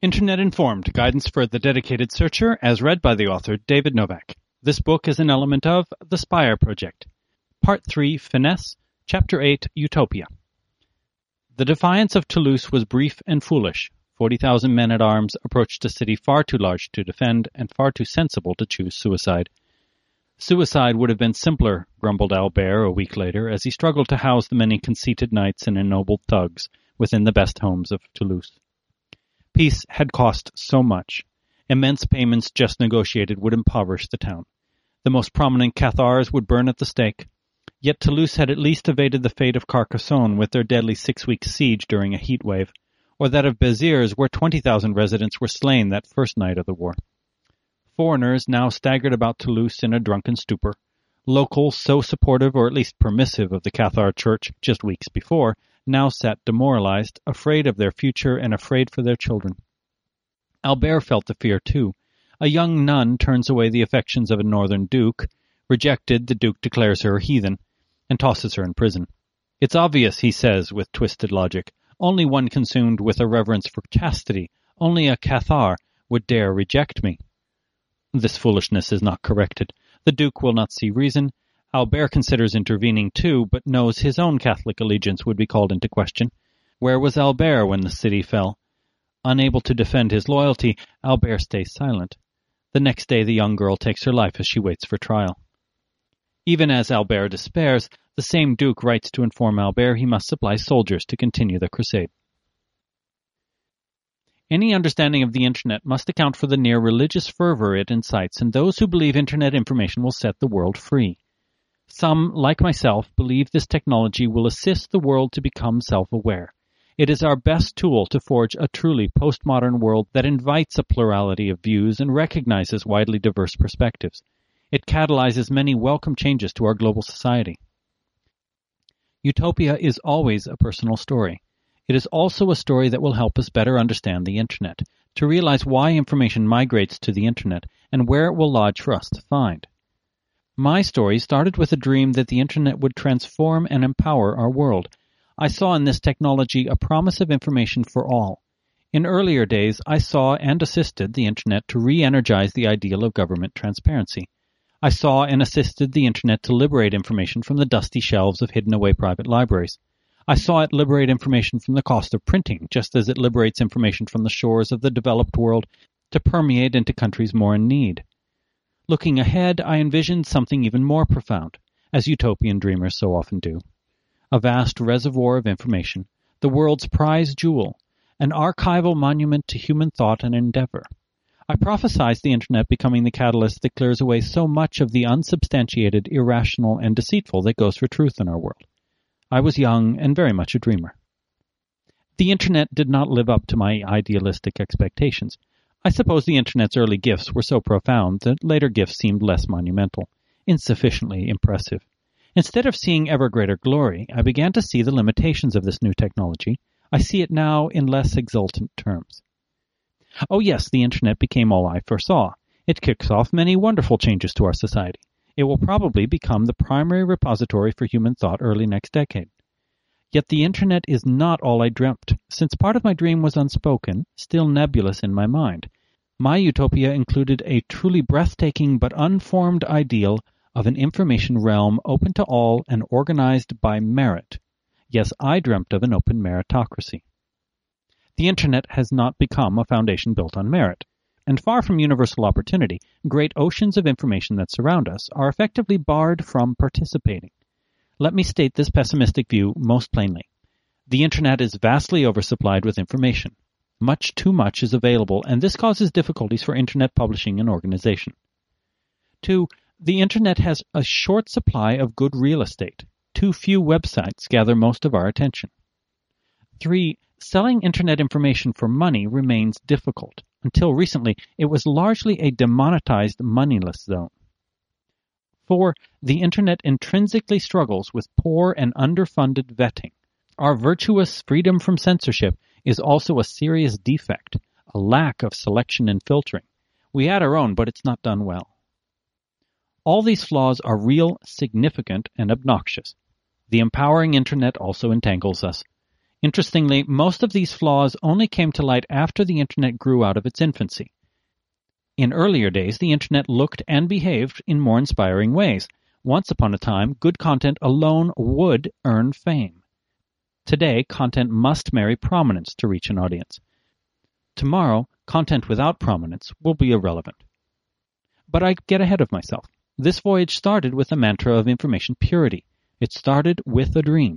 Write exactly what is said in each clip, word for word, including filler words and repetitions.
Internet Informed, Guidance for the Dedicated Searcher, as read by the author David Novak. This book is an element of The Spire Project. Part three, Finesse, Chapter eight, Utopia. The defiance of Toulouse was brief and foolish. Forty thousand men-at-arms approached a city far too large to defend and far too sensible to choose suicide. Suicide would have been simpler, grumbled Albert a week later, as he struggled to house the many conceited knights and ennobled thugs within the best homes of Toulouse. Peace had cost so much. Immense payments just negotiated would impoverish the town. The most prominent Cathars would burn at the stake. Yet Toulouse had at least evaded the fate of Carcassonne with their deadly six-week siege during a heat wave, or that of Béziers, where twenty thousand residents were slain that first night of the war. Foreigners now staggered about Toulouse in a drunken stupor. Locals, so supportive or at least permissive of the Cathar Church just weeks before, now sat demoralized, afraid of their future and afraid for their children. Albert felt the fear too. A young nun turns away the affections of a northern duke. Rejected, the duke declares her a heathen and tosses her in prison. It's obvious, he says with twisted logic. Only one consumed with a reverence for chastity, only a Cathar, would dare reject me. This foolishness is not corrected. The duke will not see reason. Albert considers intervening too, but knows his own Catholic allegiance would be called into question. Where was Albert when the city fell? Unable to defend his loyalty, Albert stays silent. The next day the young girl takes her life as she waits for trial. Even as Albert despairs, the same duke writes to inform Albert he must supply soldiers to continue the crusade. Any understanding of the Internet must account for the near religious fervor it incites in those who believe Internet information will set the world free. Some, like myself, believe this technology will assist the world to become self-aware. It is our best tool to forge a truly postmodern world that invites a plurality of views and recognizes widely diverse perspectives. It catalyzes many welcome changes to our global society. Utopia is always a personal story. It is also a story that will help us better understand the Internet, to realize why information migrates to the Internet and where it will lodge for us to find. My story started with a dream that the Internet would transform and empower our world. I saw in this technology a promise of information for all. In earlier days, I saw and assisted the Internet to re-energize the ideal of government transparency. I saw and assisted the Internet to liberate information from the dusty shelves of hidden-away private libraries. I saw it liberate information from the cost of printing, just as it liberates information from the shores of the developed world to permeate into countries more in need. Looking ahead, I envisioned something even more profound, as utopian dreamers so often do. A vast reservoir of information, the world's prize jewel, an archival monument to human thought and endeavor. I prophesied the Internet becoming the catalyst that clears away so much of the unsubstantiated, irrational, and deceitful that goes for truth in our world. I was young and very much a dreamer. The Internet did not live up to my idealistic expectations. I suppose the Internet's early gifts were so profound that later gifts seemed less monumental, insufficiently impressive. Instead of seeing ever greater glory, I began to see the limitations of this new technology. I see it now in less exultant terms. Oh yes, the Internet became all I foresaw. It kicks off many wonderful changes to our society. It will probably become the primary repository for human thought early next decade. Yet the Internet is not all I dreamt, since part of my dream was unspoken, still nebulous in my mind. My utopia included a truly breathtaking but unformed ideal of an information realm open to all and organized by merit. Yes, I dreamt of an open meritocracy. The Internet has not become a foundation built on merit, and far from universal opportunity, great oceans of information that surround us are effectively barred from participating. Let me state this pessimistic view most plainly. The Internet is vastly oversupplied with information. Much too much is available, and this causes difficulties for Internet publishing and organization. Two, the Internet has a short supply of good real estate. Too few websites gather most of our attention. Three, selling Internet information for money remains difficult. Until recently, it was largely a demonetized, moneyless zone. Four, the Internet intrinsically struggles with poor and underfunded vetting. Our virtuous freedom from censorship is also a serious defect, a lack of selection and filtering. We add our own, but it's not done well. All these flaws are real, significant, and obnoxious. The empowering Internet also entangles us. Interestingly, most of these flaws only came to light after the Internet grew out of its infancy. In earlier days, the Internet looked and behaved in more inspiring ways. Once upon a time, good content alone would earn fame. Today, content must marry prominence to reach an audience. Tomorrow, content without prominence will be irrelevant. But I get ahead of myself. This voyage started with a mantra of information purity. It started with a dream.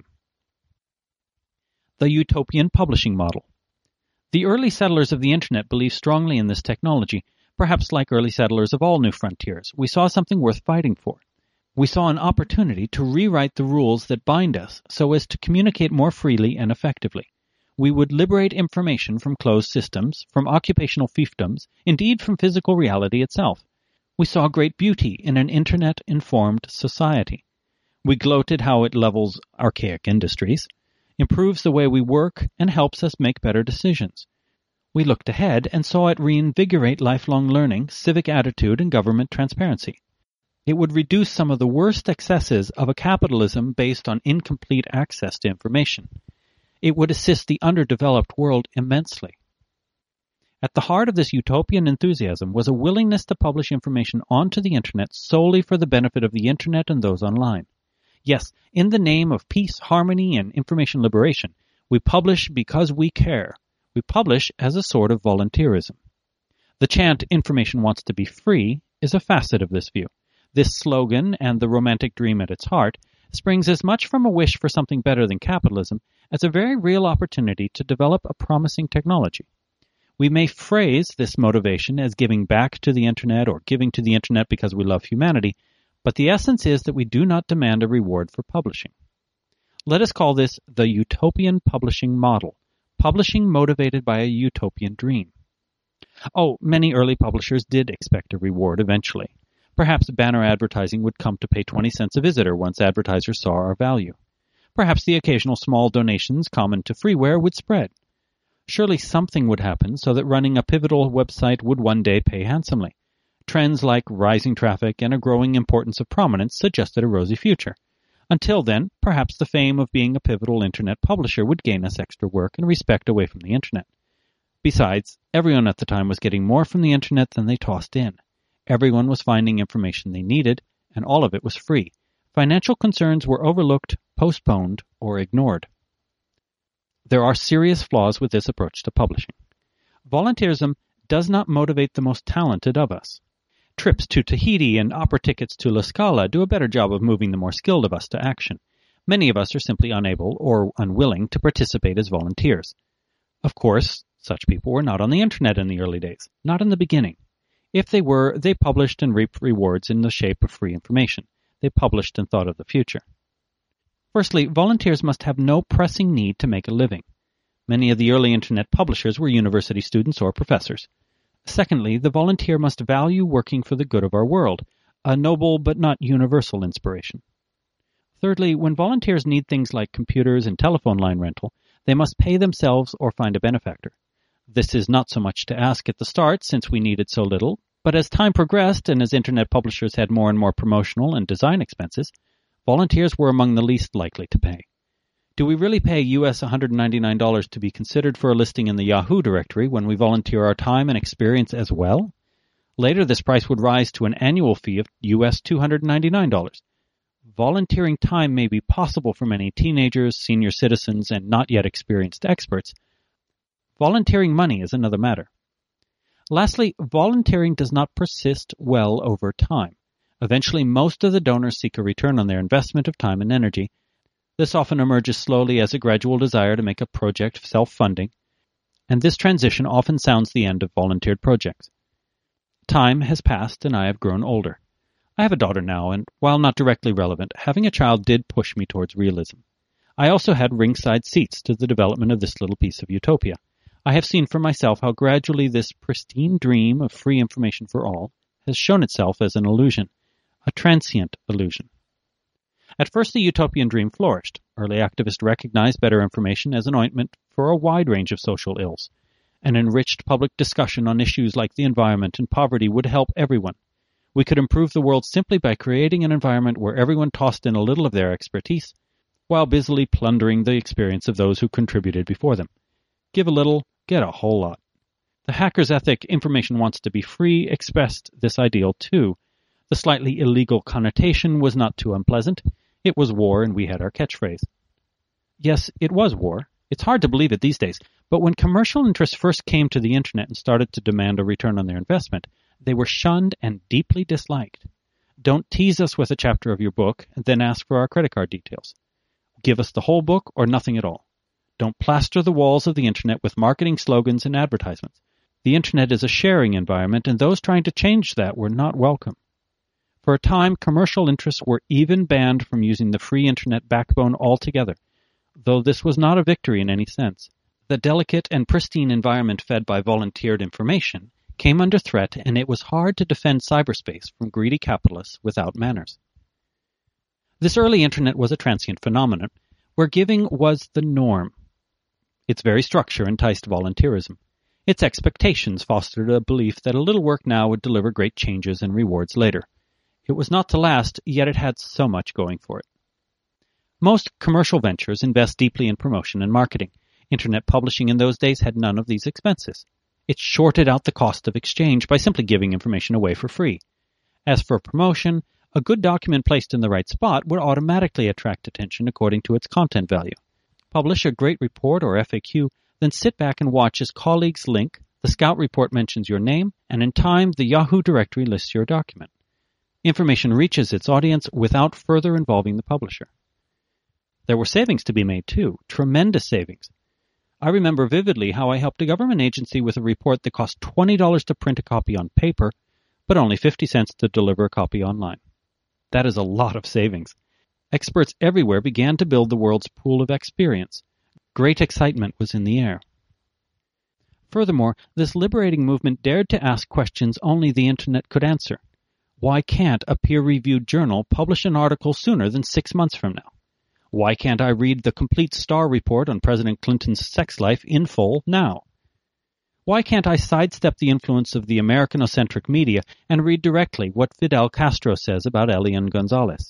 The utopian publishing model. The early settlers of the Internet believed strongly in this technology. Perhaps like early settlers of all new frontiers, we saw something worth fighting for. We saw an opportunity to rewrite the rules that bind us so as to communicate more freely and effectively. We would liberate information from closed systems, from occupational fiefdoms, indeed from physical reality itself. We saw great beauty in an Internet-informed society. We gloated how it levels archaic industries, improves the way we work, and helps us make better decisions. We looked ahead and saw it reinvigorate lifelong learning, civic attitude, and government transparency. It would reduce some of the worst excesses of a capitalism based on incomplete access to information. It would assist the underdeveloped world immensely. At the heart of this utopian enthusiasm was a willingness to publish information onto the Internet solely for the benefit of the Internet and those online. Yes, in the name of peace, harmony, and information liberation, we publish because we care. We publish as a sort of volunteerism. The chant, "Information wants to be free," is a facet of this view. This slogan, and the romantic dream at its heart, springs as much from a wish for something better than capitalism as a very real opportunity to develop a promising technology. We may phrase this motivation as giving back to the Internet or giving to the Internet because we love humanity, but the essence is that we do not demand a reward for publishing. Let us call this the utopian publishing model. Publishing motivated by a utopian dream. Oh, many early publishers did expect a reward eventually. Perhaps banner advertising would come to pay twenty cents a visitor once advertisers saw our value. Perhaps the occasional small donations common to freeware would spread. Surely something would happen so that running a pivotal website would one day pay handsomely. Trends like rising traffic and a growing importance of prominence suggested a rosy future. Until then, perhaps the fame of being a pivotal Internet publisher would gain us extra work and respect away from the Internet. Besides, everyone at the time was getting more from the Internet than they tossed in. Everyone was finding information they needed, and all of it was free. Financial concerns were overlooked, postponed, or ignored. There are serious flaws with this approach to publishing. Volunteerism does not motivate the most talented of us. Trips to Tahiti and opera tickets to La Scala do a better job of moving the more skilled of us to action. Many of us are simply unable or unwilling to participate as volunteers. Of course, such people were not on the Internet in the early days, not in the beginning. If they were, they published and reaped rewards in the shape of free information. They published and thought of the future. Firstly, volunteers must have no pressing need to make a living. Many of the early Internet publishers were university students or professors. Secondly, the volunteer must value working for the good of our world, a noble but not universal inspiration. Thirdly, when volunteers need things like computers and telephone line rental, they must pay themselves or find a benefactor. This is not so much to ask at the start, since we needed so little, but as time progressed and as Internet publishers had more and more promotional and design expenses, volunteers were among the least likely to pay. Do we really pay U S one hundred ninety-nine dollars to be considered for a listing in the Yahoo directory when we volunteer our time and experience as well? Later, this price would rise to an annual fee of U S two hundred ninety-nine dollars. Volunteering time may be possible for many teenagers, senior citizens, and not yet experienced experts. Volunteering money is another matter. Lastly, volunteering does not persist well over time. Eventually, most of the donors seek a return on their investment of time and energy. This often emerges slowly as a gradual desire to make a project self-funding, and this transition often sounds the end of volunteered projects. Time has passed and I have grown older. I have a daughter now, and while not directly relevant, having a child did push me towards realism. I also had ringside seats to the development of this little piece of utopia. I have seen for myself how gradually this pristine dream of free information for all has shown itself as an illusion, a transient illusion. At first, the utopian dream flourished. Early activists recognized better information as an ointment for a wide range of social ills. An enriched public discussion on issues like the environment and poverty would help everyone. We could improve the world simply by creating an environment where everyone tossed in a little of their expertise, while busily plundering the experience of those who contributed before them. Give a little, get a whole lot. The hacker's ethic, information wants to be free, expressed this ideal too. The slightly illegal connotation was not too unpleasant. It was war, and we had our catchphrase. Yes, it was war. It's hard to believe it these days, but when commercial interests first came to the Internet and started to demand a return on their investment, they were shunned and deeply disliked. Don't tease us with a chapter of your book and then ask for our credit card details. Give us the whole book or nothing at all. Don't plaster the walls of the Internet with marketing slogans and advertisements. The Internet is a sharing environment, and those trying to change that were not welcome. For a time, commercial interests were even banned from using the free Internet backbone altogether, though this was not a victory in any sense. The delicate and pristine environment fed by volunteered information came under threat, and it was hard to defend cyberspace from greedy capitalists without manners. This early Internet was a transient phenomenon, where giving was the norm. Its very structure enticed volunteerism. Its expectations fostered a belief that a little work now would deliver great changes and rewards later. It was not to last, yet it had so much going for it. Most commercial ventures invest deeply in promotion and marketing. Internet publishing in those days had none of these expenses. It shorted out the cost of exchange by simply giving information away for free. As for promotion, a good document placed in the right spot would automatically attract attention according to its content value. Publish a great report or F A Q, then sit back and watch as colleagues link, the Scout report mentions your name, and in time the Yahoo directory lists your document. Information reaches its audience without further involving the publisher. There were savings to be made too, tremendous savings. I remember vividly how I helped a government agency with a report that cost twenty dollars to print a copy on paper, but only fifty cents to deliver a copy online. That is a lot of savings. Experts everywhere began to build the world's pool of experience. Great excitement was in the air. Furthermore, this liberating movement dared to ask questions only the Internet could answer. Why can't a peer-reviewed journal publish an article sooner than six months from now? Why can't I read the complete Starr report on President Clinton's sex life in full now? Why can't I sidestep the influence of the Americanocentric media and read directly what Fidel Castro says about Elian Gonzalez?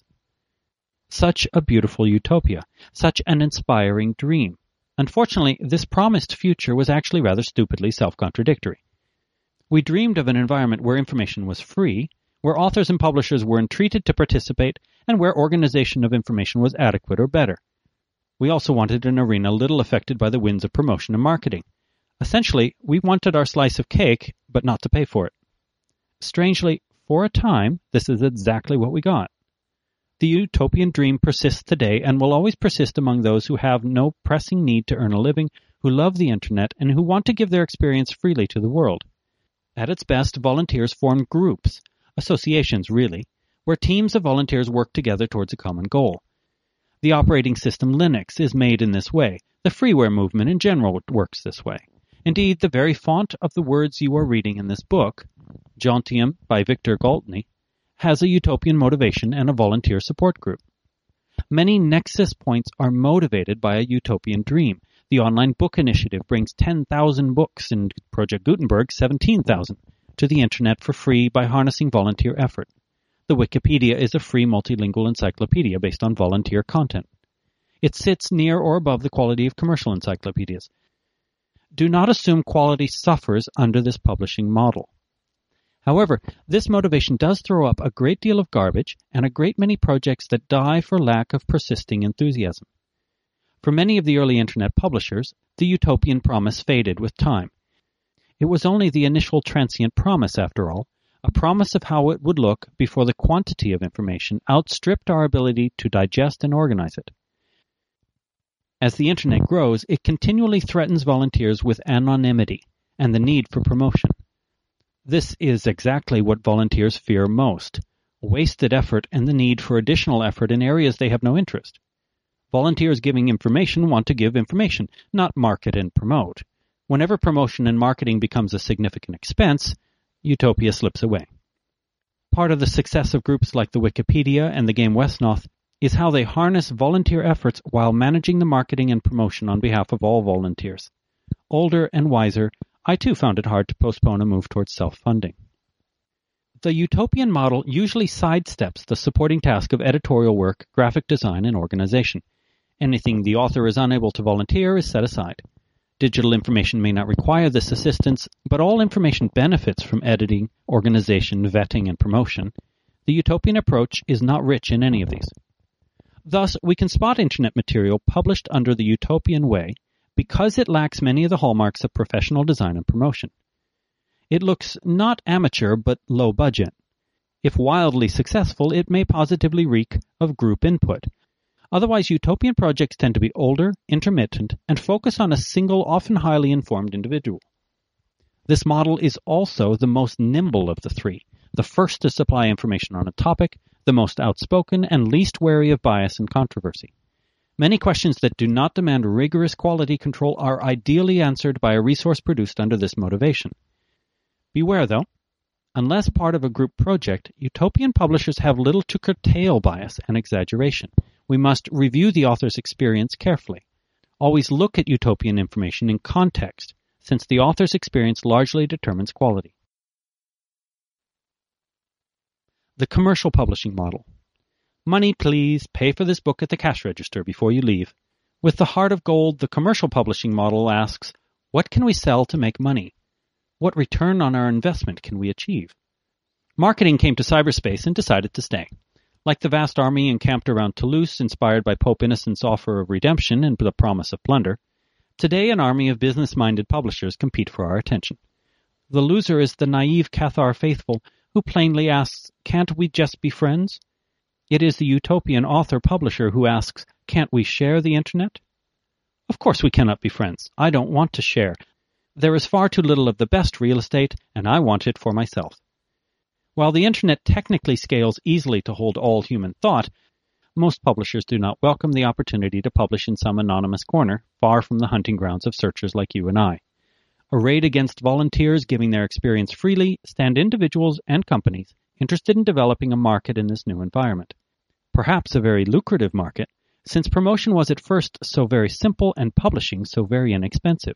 Such a beautiful utopia, such an inspiring dream. Unfortunately, this promised future was actually rather stupidly self-contradictory. We dreamed of an environment where information was free, where authors and publishers were entreated to participate, and where organization of information was adequate or better. We also wanted an arena little affected by the winds of promotion and marketing. Essentially, we wanted our slice of cake, but not to pay for it. Strangely, for a time, this is exactly what we got. The utopian dream persists today and will always persist among those who have no pressing need to earn a living, who love the Internet, and who want to give their experience freely to the world. At its best, volunteers form groups, associations really, where teams of volunteers work together towards a common goal. The operating system Linux is made in this way. The freeware movement in general works this way. Indeed, the very font of the words you are reading in this book, Gentium by Victor Galtney, has a utopian motivation and a volunteer support group. Many Nexus points are motivated by a utopian dream. The online book initiative brings ten thousand books, and Project Gutenberg seventeen thousand, to the Internet for free by harnessing volunteer effort. The Wikipedia is a free multilingual encyclopedia based on volunteer content. It sits near or above the quality of commercial encyclopedias. Do not assume quality suffers under this publishing model. However, this motivation does throw up a great deal of garbage and a great many projects that die for lack of persisting enthusiasm. For many of the early Internet publishers, the utopian promise faded with time. It was only the initial transient promise, after all, a promise of how it would look before the quantity of information outstripped our ability to digest and organize it. As the Internet grows, it continually threatens volunteers with anonymity and the need for promotion. This is exactly what volunteers fear most, wasted effort and the need for additional effort in areas they have no interest. Volunteers giving information want to give information, not market and promote. Whenever promotion and marketing becomes a significant expense, utopia slips away. Part of the success of groups like the Wikipedia and the Game Westnoth is how they harness volunteer efforts while managing the marketing and promotion on behalf of all volunteers. Older and wiser, I too found it hard to postpone a move towards self-funding. The utopian model usually sidesteps the supporting task of editorial work, graphic design, and organization. Anything the author is unable to volunteer is set aside. Digital information may not require this assistance, but all information benefits from editing, organization, vetting, and promotion. The utopian approach is not rich in any of these. Thus, we can spot Internet material published under the utopian way because it lacks many of the hallmarks of professional design and promotion. It looks not amateur, but low budget. If wildly successful, it may positively reek of group input. Otherwise, utopian projects tend to be older, intermittent, and focus on a single, often highly informed individual. This model is also the most nimble of the three, the first to supply information on a topic, the most outspoken, and least wary of bias and controversy. Many questions that do not demand rigorous quality control are ideally answered by a resource produced under this motivation. Beware, though. Unless part of a group project, utopian publishers have little to curtail bias and exaggeration. We must review the author's experience carefully. Always look at utopian information in context, since the author's experience largely determines quality. The commercial publishing model. Money, please. Pay for this book at the cash register before you leave. With the heart of gold, the commercial publishing model asks, what can we sell to make money? What return on our investment can we achieve? Marketing came to cyberspace and decided to stay. Like the vast army encamped around Toulouse, inspired by Pope Innocent's offer of redemption and the promise of plunder, today an army of business-minded publishers compete for our attention. The loser is the naive Cathar faithful who plainly asks, can't we just be friends? It is the utopian author-publisher who asks, can't we share the Internet? Of course we cannot be friends. I don't want to share. There is far too little of the best real estate, and I want it for myself. While the Internet technically scales easily to hold all human thought, most publishers do not welcome the opportunity to publish in some anonymous corner, far from the hunting grounds of searchers like you and I. Arrayed against volunteers giving their experience freely, stand individuals and companies interested in developing a market in this new environment. Perhaps a very lucrative market, since promotion was at first so very simple and publishing so very inexpensive.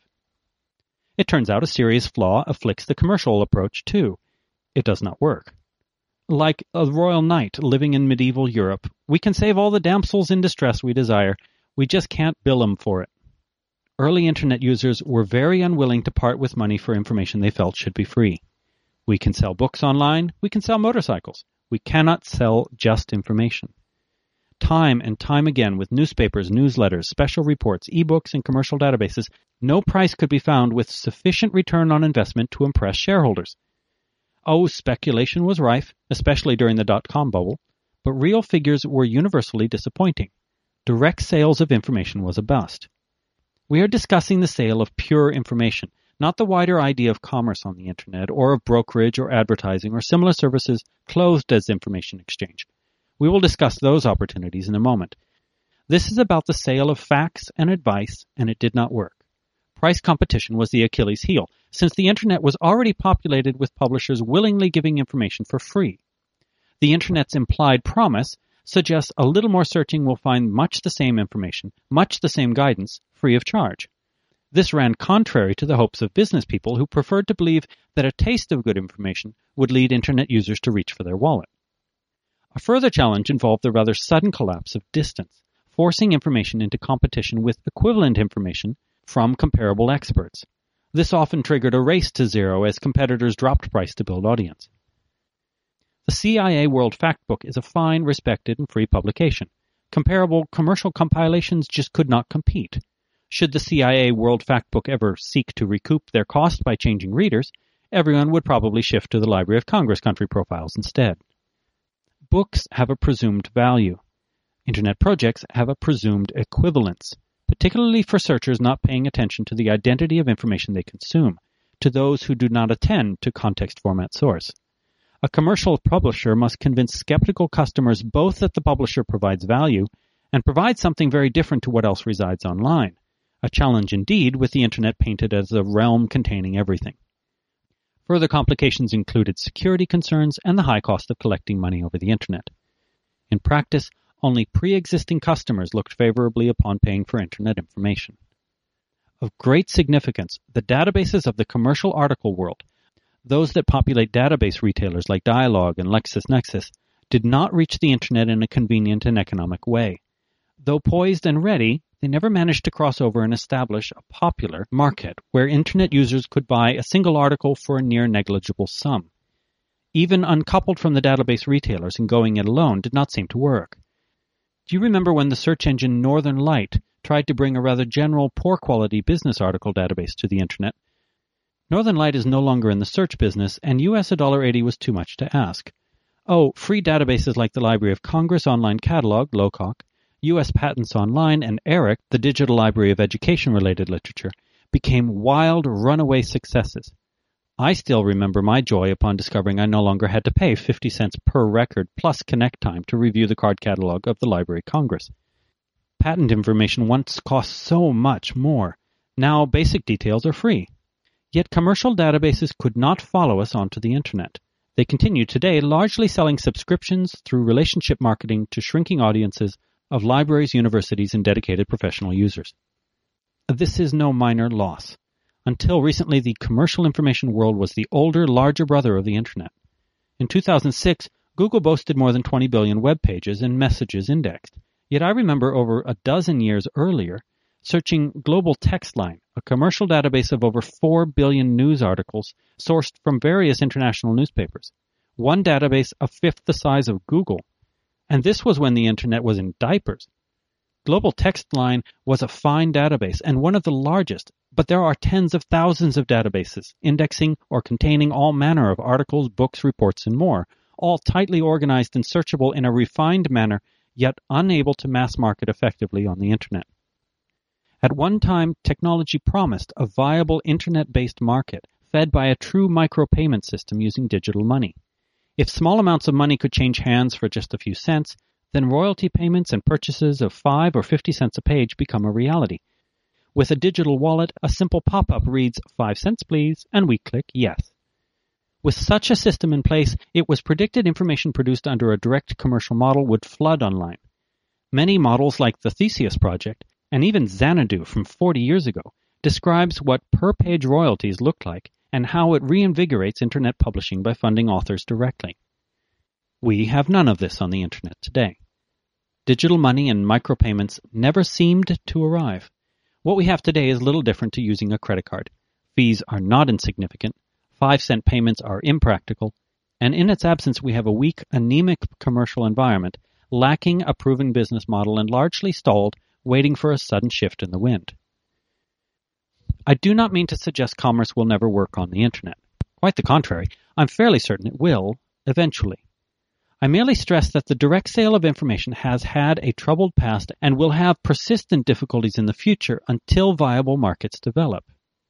It turns out a serious flaw afflicts the commercial approach too. It does not work. Like a royal knight living in medieval Europe, we can save all the damsels in distress we desire, we just can't bill 'em for it. Early Internet users were very unwilling to part with money for information they felt should be free. We can sell books online, we can sell motorcycles. We cannot sell just information. Time and time again, with newspapers, newsletters, special reports, ebooks, and commercial databases, no price could be found with sufficient return on investment to impress shareholders. Oh, speculation was rife, especially during the dot-com bubble, but real figures were universally disappointing. Direct sales of information was a bust. We are discussing the sale of pure information, not the wider idea of commerce on the Internet, or of brokerage or advertising or similar services clothed as information exchange. We will discuss those opportunities in a moment. This is about the sale of facts and advice, and it did not work. Price competition was the Achilles heel, since the Internet was already populated with publishers willingly giving information for free. The Internet's implied promise suggests a little more searching will find much the same information, much the same guidance, free of charge. This ran contrary to the hopes of business people who preferred to believe that a taste of good information would lead Internet users to reach for their wallet. A further challenge involved the rather sudden collapse of distance, forcing information into competition with equivalent information from comparable experts. This often triggered a race to zero as competitors dropped price to build audience. The C I A World Factbook is a fine, respected, and free publication. Comparable commercial compilations just could not compete. Should the C I A World Factbook ever seek to recoup their cost by changing readers, everyone would probably shift to the Library of Congress country profiles instead. Books have a presumed value. Internet projects have a presumed equivalence, particularly for searchers not paying attention to the identity of information they consume, to those who do not attend to context format source. A commercial publisher must convince skeptical customers both that the publisher provides value and provides something very different to what else resides online, a challenge indeed with the Internet painted as a realm containing everything. Further complications included security concerns and the high cost of collecting money over the Internet. In practice, only pre-existing customers looked favorably upon paying for Internet information. Of great significance, the databases of the commercial article world, those that populate database retailers like Dialog and LexisNexis, did not reach the Internet in a convenient and economic way. Though poised and ready, they never managed to cross over and establish a popular market where Internet users could buy a single article for a near negligible sum. Even uncoupled from the database retailers and going it alone did not seem to work. Do you remember when the search engine Northern Light tried to bring a rather general, poor-quality business article database to the Internet? Northern Light is no longer in the search business, and U S one dollar eighty was too much to ask. Oh, free databases like the Library of Congress Online Catalog, LOCOC, U S Patents Online, and ERIC, the Digital Library of Education-related literature, became wild, runaway successes. I still remember my joy upon discovering I no longer had to pay fifty cents per record plus connect time to review the card catalog of the Library of Congress. Patent information once cost so much more. Now basic details are free. Yet commercial databases could not follow us onto the Internet. They continue today largely selling subscriptions through relationship marketing to shrinking audiences of libraries, universities, and dedicated professional users. This is no minor loss. Until recently, the commercial information world was the older, larger brother of the Internet. In two thousand six, Google boasted more than twenty billion web pages and messages indexed. Yet I remember over a dozen years earlier searching Global TextLine, a commercial database of over four billion news articles sourced from various international newspapers. One database a fifth the size of Google. And this was when the Internet was in diapers. Global TextLine was a fine database and one of the largest, but there are tens of thousands of databases indexing or containing all manner of articles, books, reports, and more, all tightly organized and searchable in a refined manner, yet unable to mass market effectively on the Internet. At one time, technology promised a viable Internet-based market fed by a true micropayment system using digital money. If small amounts of money could change hands for just a few cents, then royalty payments and purchases of five or fifty cents a page become a reality. With a digital wallet, a simple pop-up reads, five cents please, and we click yes. With such a system in place, it was predicted information produced under a direct commercial model would flood online. Many models like the Theseus project, and even Xanadu from forty years ago, describes what per-page royalties look like and how it reinvigorates Internet publishing by funding authors directly. We have none of this on the Internet today. Digital money and micropayments never seemed to arrive. What we have today is little different to using a credit card. Fees are not insignificant, five-cent payments are impractical, and in its absence we have a weak, anemic commercial environment, lacking a proven business model and largely stalled, waiting for a sudden shift in the wind. I do not mean to suggest commerce will never work on the Internet. Quite the contrary, I'm fairly certain it will, eventually. I merely stress that the direct sale of information has had a troubled past and will have persistent difficulties in the future until viable markets develop.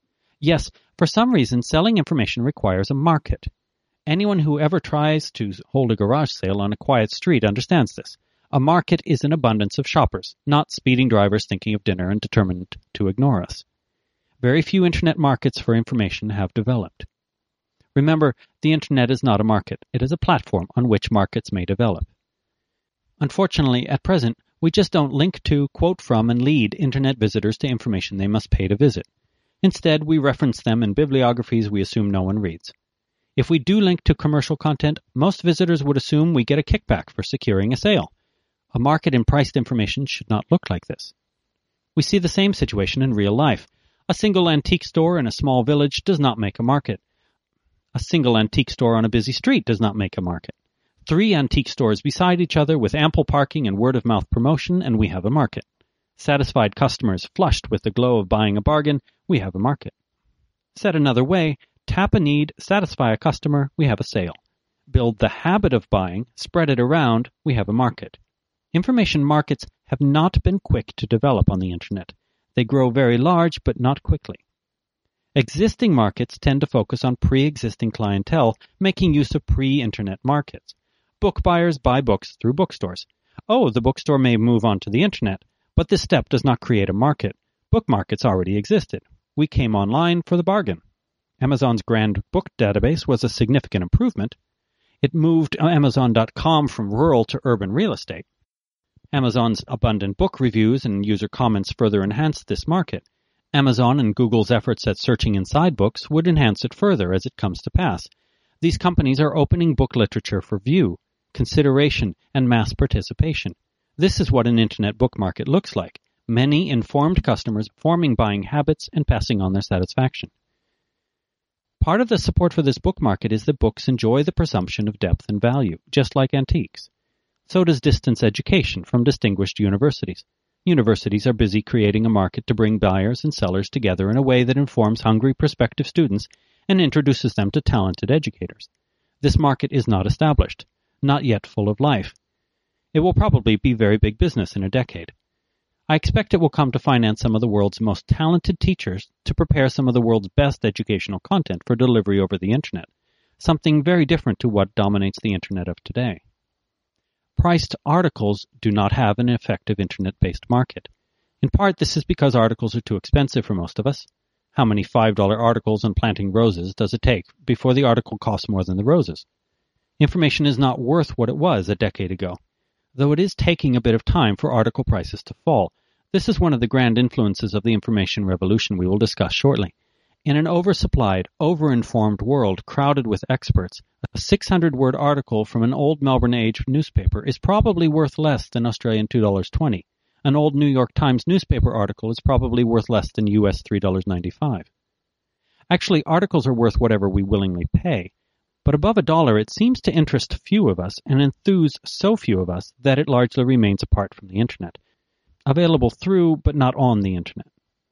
Yes, for some reason, selling information requires a market. Anyone who ever tries to hold a garage sale on a quiet street understands this. A market is an abundance of shoppers, not speeding drivers thinking of dinner and determined to ignore us. Very few Internet markets for information have developed. Remember, the Internet is not a market. It is a platform on which markets may develop. Unfortunately, at present, we just don't link to, quote from, and lead Internet visitors to information they must pay to visit. Instead, we reference them in bibliographies we assume no one reads. If we do link to commercial content, most visitors would assume we get a kickback for securing a sale. A market in priced information should not look like this. We see the same situation in real life. A single antique store in a small village does not make a market. A single antique store on a busy street does not make a market. Three antique stores beside each other with ample parking and word-of-mouth promotion, and we have a market. Satisfied customers flushed with the glow of buying a bargain, we have a market. Said another way, tap a need, satisfy a customer, we have a sale. Build the habit of buying, spread it around, we have a market. Information markets have not been quick to develop on the Internet. They grow very large, but not quickly. Existing markets tend to focus on pre-existing clientele, making use of pre-Internet markets. Book buyers buy books through bookstores. Oh, the bookstore may move on to the Internet, but this step does not create a market. Book markets already existed. We came online for the bargain. Amazon's Grand Book database was a significant improvement. It moved Amazon dot com from rural to urban real estate. Amazon's abundant book reviews and user comments further enhanced this market. Amazon and Google's efforts at searching inside books would enhance it further as it comes to pass. These companies are opening book literature for view, consideration, and mass participation. This is what an internet book market looks like. Many informed customers forming buying habits and passing on their satisfaction. Part of the support for this book market is that books enjoy the presumption of depth and value, just like antiques. So does distance education from distinguished universities. Universities are busy creating a market to bring buyers and sellers together in a way that informs hungry prospective students and introduces them to talented educators. This market is not established, not yet full of life. It will probably be very big business in a decade. I expect it will come to finance some of the world's most talented teachers to prepare some of the world's best educational content for delivery over the internet, something very different to what dominates the internet of today. Priced articles do not have an effective internet-based market. In part, this is because articles are too expensive for most of us. How many five dollar articles on planting roses does it take before the article costs more than the roses? Information is not worth what it was a decade ago, though it is taking a bit of time for article prices to fall. This is one of the grand influences of the information revolution we will discuss shortly. In an oversupplied, over-informed world crowded with experts, a six hundred word article from an old Melbourne Age newspaper is probably worth less than Australian two dollars twenty. An old New York Times newspaper article is probably worth less than U S three dollars ninety-five. Actually, articles are worth whatever we willingly pay, but above a dollar it seems to interest few of us and enthuse so few of us that it largely remains apart from the internet, available through but not on the internet.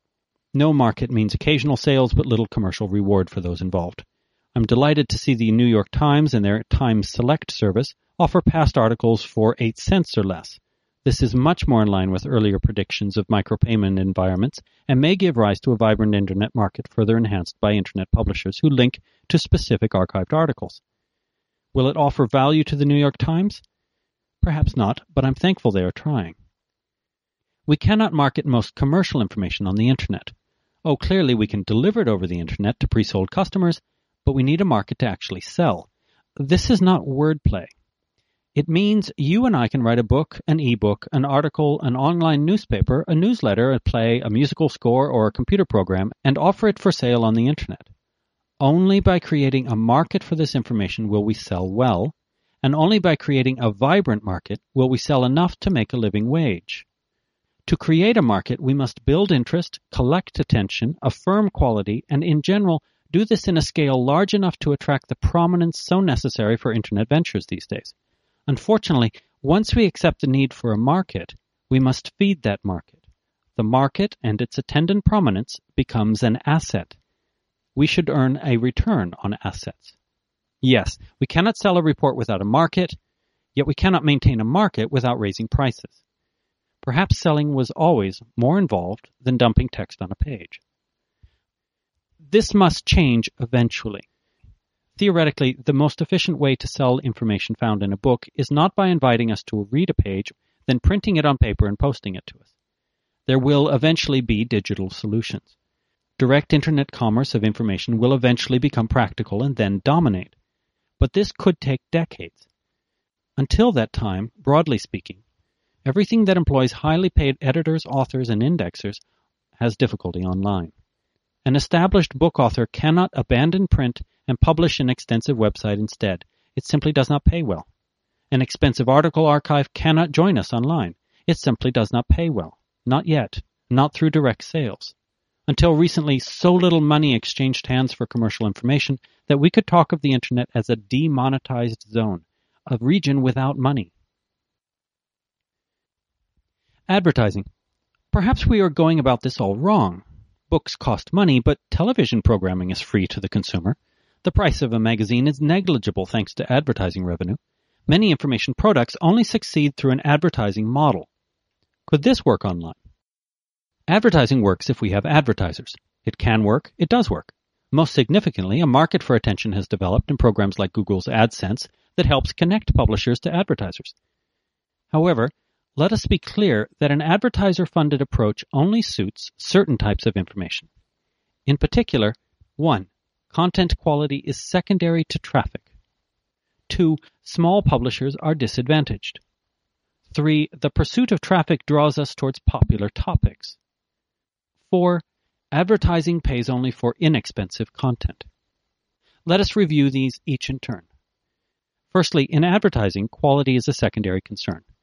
No market means occasional sales but little commercial reward for those involved. I'm delighted to see the New York Times and their Times Select service offer past articles for eight cents or less. This is much more in line with earlier predictions of micropayment environments and may give rise to a vibrant internet market further enhanced by internet publishers who link to specific archived articles. Will it offer value to the New York Times? Perhaps not, but I'm thankful they are trying. We cannot market most commercial information on the internet. Oh, clearly we can deliver it over the internet to pre-sold customers, but we need a market to actually sell. This is not wordplay. It means you and I can write a book, an e-book, an article, an online newspaper, a newsletter, a play, a musical score, or a computer program, and offer it for sale on the internet. Only by creating a market for this information will we sell well, and only by creating a vibrant market will we sell enough to make a living wage. To create a market, we must build interest, collect attention, affirm quality, and in general, do this in a scale large enough to attract the prominence so necessary for internet ventures these days. Unfortunately, once we accept the need for a market, we must feed that market. The market and its attendant prominence becomes an asset. We should earn a return on assets. Yes, we cannot sell a report without a market, yet we cannot maintain a market without raising prices. Perhaps selling was always more involved than dumping text on a page. This must change eventually. Theoretically, the most efficient way to sell information found in a book is not by inviting us to read a page, then printing it on paper and posting it to us. There will eventually be digital solutions. Direct internet commerce of information will eventually become practical and then dominate. But this could take decades. Until that time, broadly speaking, everything that employs highly paid editors, authors, and indexers has difficulty online. An established book author cannot abandon print and publish an extensive website instead. It simply does not pay well. An expensive article archive cannot join us online. It simply does not pay well. Not yet. Not through direct sales. Until recently, so little money exchanged hands for commercial information that we could talk of the internet as a demonetized zone, a region without money. Advertising. Perhaps we are going about this all wrong. Books cost money, but television programming is free to the consumer. The price of a magazine is negligible thanks to advertising revenue. Many information products only succeed through an advertising model. Could this work online? Advertising works if we have advertisers. It can work, it does work. Most significantly, a market for attention has developed in programs like Google's AdSense that helps connect publishers to advertisers. However, let us be clear that an advertiser-funded approach only suits certain types of information. In particular, one, content quality is secondary to traffic. Two, small publishers are disadvantaged. Three, the pursuit of traffic draws us towards popular topics. Four, advertising pays only for inexpensive content. Let us review these each in turn. Firstly, in advertising, quality is a secondary concern.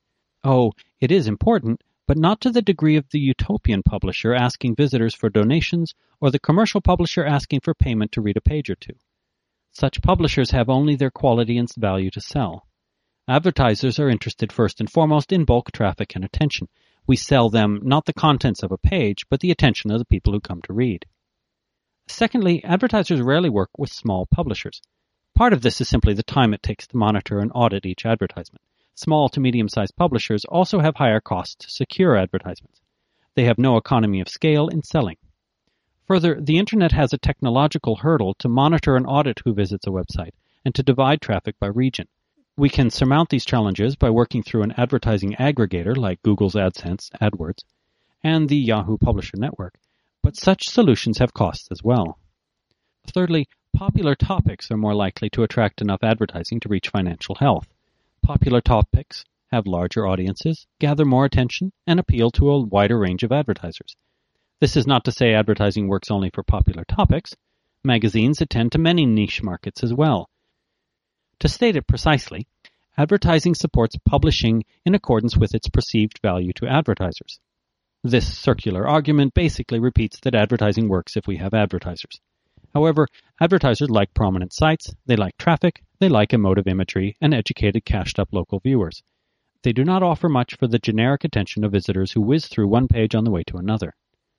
Oh, it is important, but not to the degree of the utopian publisher asking visitors for donations or the commercial publisher asking for payment to read a page or two. Such publishers have only their quality and value to sell. Advertisers are interested first and foremost in bulk traffic and attention. We sell them not the contents of a page, but the attention of the people who come to read. Secondly, advertisers rarely work with small publishers. Part of this is simply the time it takes to monitor and audit each advertisement. Small to medium-sized publishers also have higher costs to secure advertisements. They have no economy of scale in selling. Further, the Internet has a technological hurdle to monitor and audit who visits a website and to divide traffic by region. We can surmount these challenges by working through an advertising aggregator like Google's AdSense, AdWords, and the Yahoo Publisher Network, but such solutions have costs as well. Thirdly, popular topics are more likely to attract enough advertising to reach financial health. Popular topics have larger audiences, gather more attention, and appeal to a wider range of advertisers. This is not to say advertising works only for popular topics. Magazines attend to many niche markets as well. To state it precisely, advertising supports publishing in accordance with its perceived value to advertisers. This circular argument basically repeats that advertising works if we have advertisers. However, advertisers like prominent sites, they like traffic, they like emotive imagery, and educated, cashed-up local viewers. They do not offer much for the generic attention of visitors who whiz through one page on the way to another.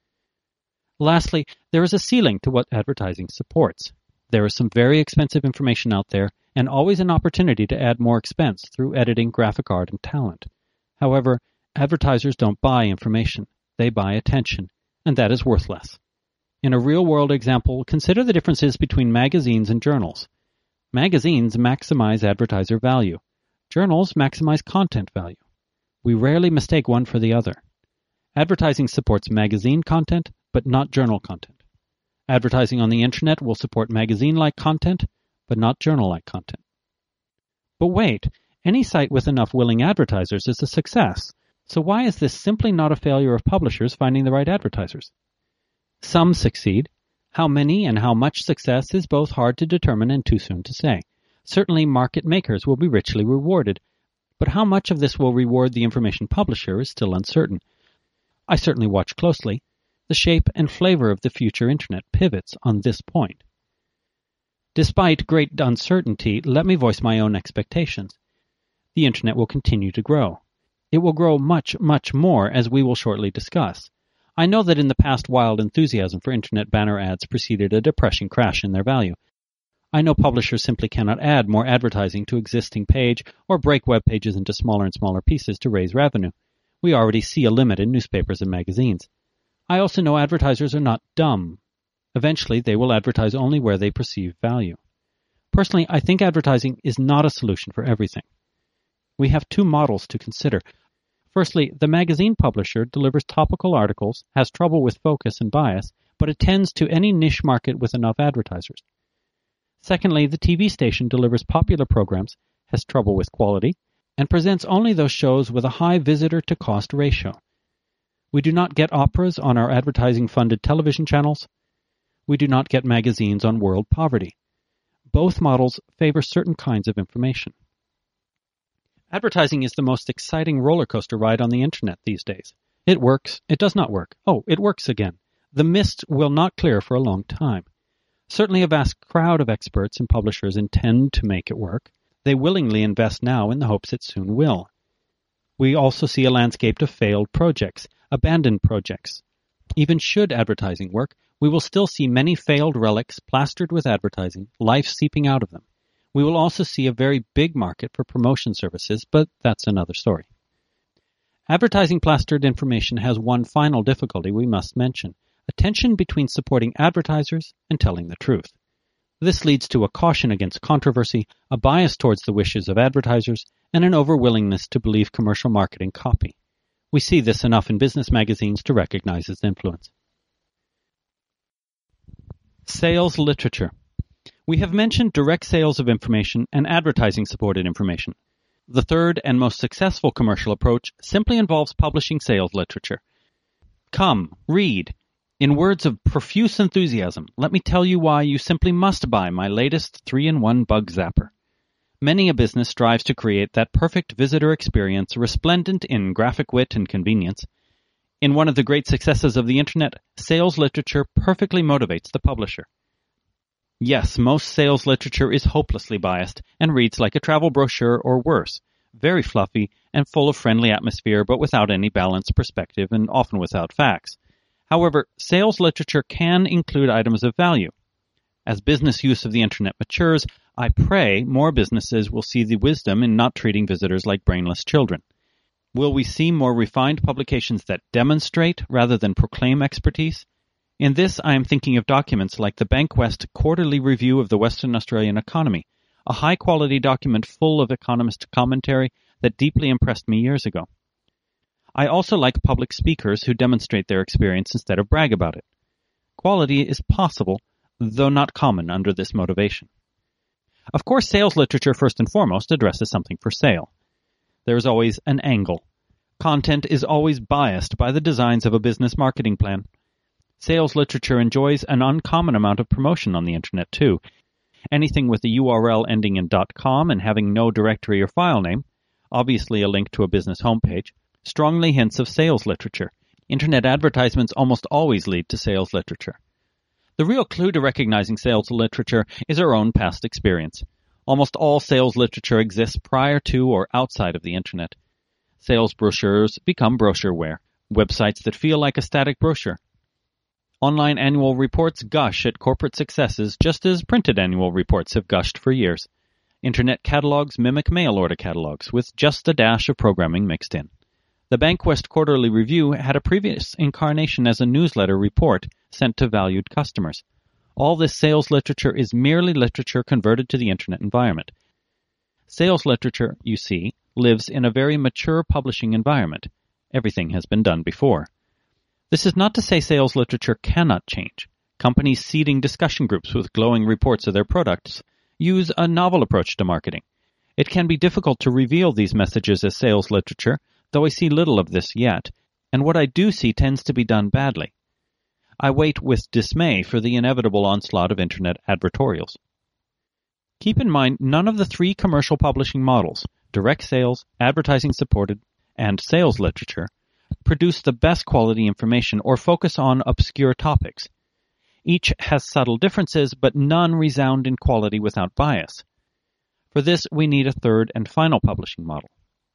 Lastly, there is a ceiling to what advertising supports. There is some very expensive information out there, and always an opportunity to add more expense through editing, graphic art, and talent. However, advertisers don't buy information. They buy attention, and that is worth less. In a real-world example, consider the differences between magazines and journals. Magazines maximize advertiser value. Journals maximize content value. We rarely mistake one for the other. Advertising supports magazine content, but not journal content. Advertising on the Internet will support magazine-like content, but not journal-like content. But wait, any site with enough willing advertisers is a success. So why is this simply not a failure of publishers finding the right advertisers? Some succeed. How many and how much success is both hard to determine and too soon to say. Certainly market makers will be richly rewarded, but how much of this will reward the information publisher is still uncertain. I certainly watch closely. The shape and flavor of the future Internet pivots on this point. Despite great uncertainty, let me voice my own expectations. The Internet will continue to grow. It will grow much, much more, as we will shortly discuss. I know that in the past wild enthusiasm for Internet banner ads preceded a depressing crash in their value. I know publishers simply cannot add more advertising to existing page or break web pages into smaller and smaller pieces to raise revenue. We already see a limit in newspapers and magazines. I also know advertisers are not dumb. Eventually, they will advertise only where they perceive value. Personally, I think advertising is not a solution for everything. We have two models to consider. Firstly, the magazine publisher delivers topical articles, has trouble with focus and bias, but attends to any niche market with enough advertisers. Secondly, the T V station delivers popular programs, has trouble with quality, and presents only those shows with a high visitor-to-cost ratio. We do not get operas on our advertising-funded television channels. We do not get magazines on world poverty. Both models favor certain kinds of information. Advertising is the most exciting roller coaster ride on the Internet these days. It works, it does not work. Oh, it works again. The mist will not clear for a long time. Certainly a vast crowd of experts and publishers intend to make it work. They willingly invest now in the hopes it soon will. We also see a landscape of failed projects, abandoned projects. Even should advertising work, we will still see many failed relics plastered with advertising, life seeping out of them. We will also see a very big market for promotion services, but that's another story. Advertising plastered information has one final difficulty we must mention, a tension between supporting advertisers and telling the truth. This leads to a caution against controversy, a bias towards the wishes of advertisers, and an overwillingness to believe commercial marketing copy. We see this enough in business magazines to recognize its influence. Sales literature. We have mentioned direct sales of information and advertising-supported information. The third and most successful commercial approach simply involves publishing sales literature. Come, read. In words of profuse enthusiasm, let me tell you why you simply must buy my latest three in one bug zapper. Many a business strives to create that perfect visitor experience resplendent in graphic wit and convenience. In one of the great successes of the Internet, sales literature perfectly motivates the publisher. Yes, most sales literature is hopelessly biased and reads like a travel brochure or worse, very fluffy and full of friendly atmosphere but without any balanced perspective and often without facts. However, sales literature can include items of value. As business use of the Internet matures, I pray more businesses will see the wisdom in not treating visitors like brainless children. Will we see more refined publications that demonstrate rather than proclaim expertise? In this, I am thinking of documents like the Bankwest Quarterly Review of the Western Australian Economy, a high-quality document full of economist commentary that deeply impressed me years ago. I also like public speakers who demonstrate their experience instead of brag about it. Quality is possible, though not common under this motivation. Of course, sales literature first and foremost addresses something for sale. There is always an angle. Content is always biased by the designs of a business marketing plan. Sales literature enjoys an uncommon amount of promotion on the Internet, too. Anything with a U R L ending in .com and having no directory or file name, obviously a link to a business homepage, strongly hints of sales literature. Internet advertisements almost always lead to sales literature. The real clue to recognizing sales literature is our own past experience. Almost all sales literature exists prior to or outside of the Internet. Sales brochures become brochureware, websites that feel like a static brochure. Online annual reports gush at corporate successes just as printed annual reports have gushed for years. Internet catalogs mimic mail-order catalogs with just a dash of programming mixed in. The Bankwest Quarterly Review had a previous incarnation as a newsletter report sent to valued customers. All this sales literature is merely literature converted to the Internet environment. Sales literature, you see, lives in a very mature publishing environment. Everything has been done before. This is not to say sales literature cannot change. Companies seeding discussion groups with glowing reports of their products use a novel approach to marketing. It can be difficult to reveal these messages as sales literature, though I see little of this yet, and what I do see tends to be done badly. I wait with dismay for the inevitable onslaught of Internet advertorials. Keep in mind, none of the three commercial publishing models, direct sales, advertising supported, and sales literature, produce the best quality information or focus on obscure topics. Each has subtle differences, but none resound in quality without bias. For this, we need a third and final publishing model.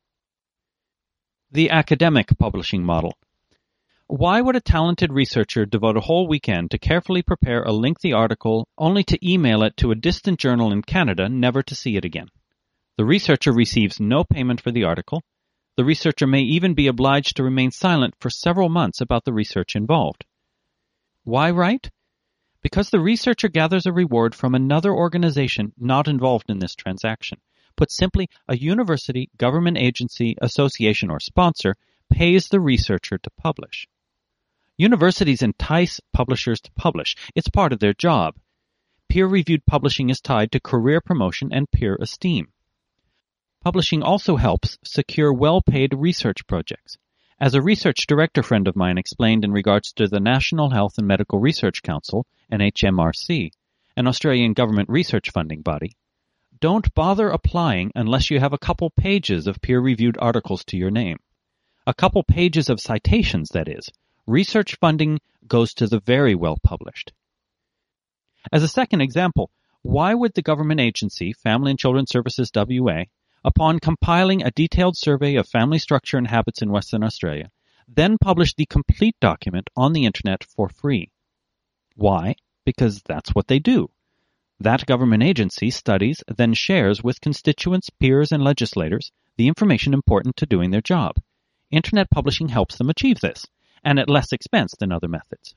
The academic publishing model. Why would a talented researcher devote a whole weekend to carefully prepare a lengthy article only to email it to a distant journal in Canada, never to see it again? The researcher receives no payment for the article. The researcher may even be obliged to remain silent for several months about the research involved. Why write? Because the researcher gathers a reward from another organization not involved in this transaction. Put simply, a university, government agency, association, or sponsor pays the researcher to publish. Universities entice publishers to publish. It's part of their job. Peer-reviewed publishing is tied to career promotion and peer esteem. Publishing also helps secure well-paid research projects. As a research director friend of mine explained in regards to the National Health and Medical Research Council, N H M R C, an Australian government research funding body, don't bother applying unless you have a couple pages of peer-reviewed articles to your name. A couple pages of citations, that is. Research funding goes to the very well-published. As a second example, why would the government agency, Family and Children's Services W A, upon compiling a detailed survey of family structure and habits in Western Australia, then publish the complete document on the Internet for free? Why? Because that's what they do. That government agency studies, then shares with constituents, peers, and legislators the information important to doing their job. Internet publishing helps them achieve this, and at less expense than other methods.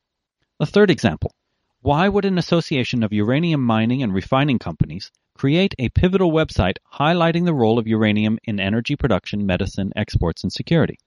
A third example. Why would an association of uranium mining and refining companies create a pivotal website highlighting the role of uranium in energy production, medicine, exports, and security?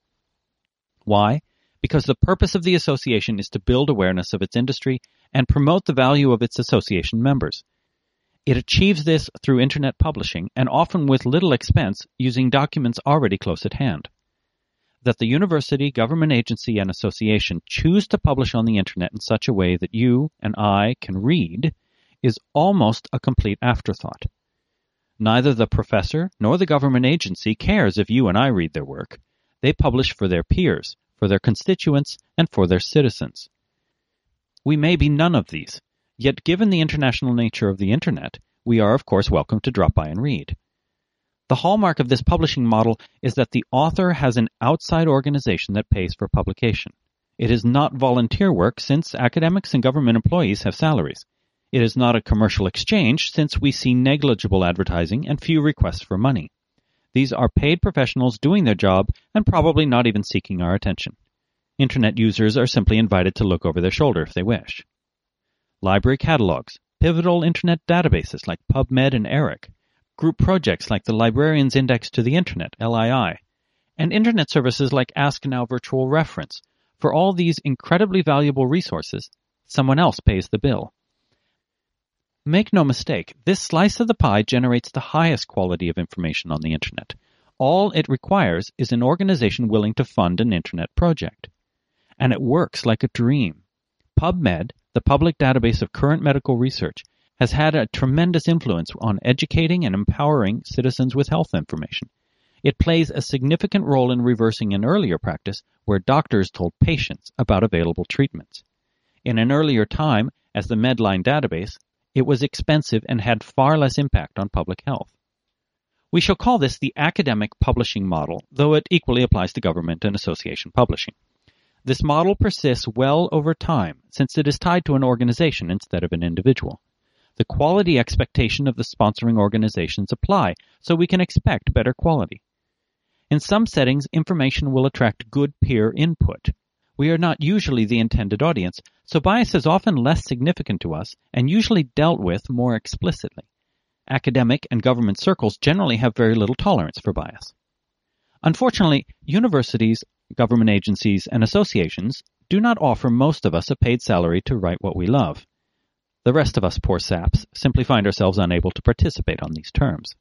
Why? Because the purpose of the association is to build awareness of its industry and promote the value of its association members. It achieves this through Internet publishing and often with little expense using documents already close at hand. That the university, government agency, and association choose to publish on the Internet in such a way that you and I can read is almost a complete afterthought. Neither the professor nor the government agency cares if you and I read their work. They publish for their peers, for their constituents, and for their citizens. We may be none of these, yet given the international nature of the Internet, we are of course welcome to drop by and read. The hallmark of this publishing model is that the author has an outside organization that pays for publication. It is not volunteer work, since academics and government employees have salaries. It is not a commercial exchange, since we see negligible advertising and few requests for money. These are paid professionals doing their job and probably not even seeking our attention. Internet users are simply invited to look over their shoulder if they wish. Library catalogs, pivotal Internet databases like PubMed and ERIC, group projects like the Librarians Index to the Internet, L I I, and Internet services like AskNow Virtual Reference. For all these incredibly valuable resources, someone else pays the bill. Make no mistake, this slice of the pie generates the highest quality of information on the Internet. All it requires is an organization willing to fund an Internet project. And it works like a dream. PubMed, the public database of current medical research, has had a tremendous influence on educating and empowering citizens with health information. It plays a significant role in reversing an earlier practice where doctors told patients about available treatments. In an earlier time, as the Medline database, it was expensive and had far less impact on public health. We shall call this the academic publishing model, though it equally applies to government and association publishing. This model persists well over time, since it is tied to an organization instead of an individual. The quality expectation of the sponsoring organizations apply, so we can expect better quality. In some settings, information will attract good peer input. We are not usually the intended audience, so bias is often less significant to us and usually dealt with more explicitly. Academic and government circles generally have very little tolerance for bias. Unfortunately, universities, government agencies, and associations do not offer most of us a paid salary to write what we love. The rest of us poor saps simply find ourselves unable to participate on these terms.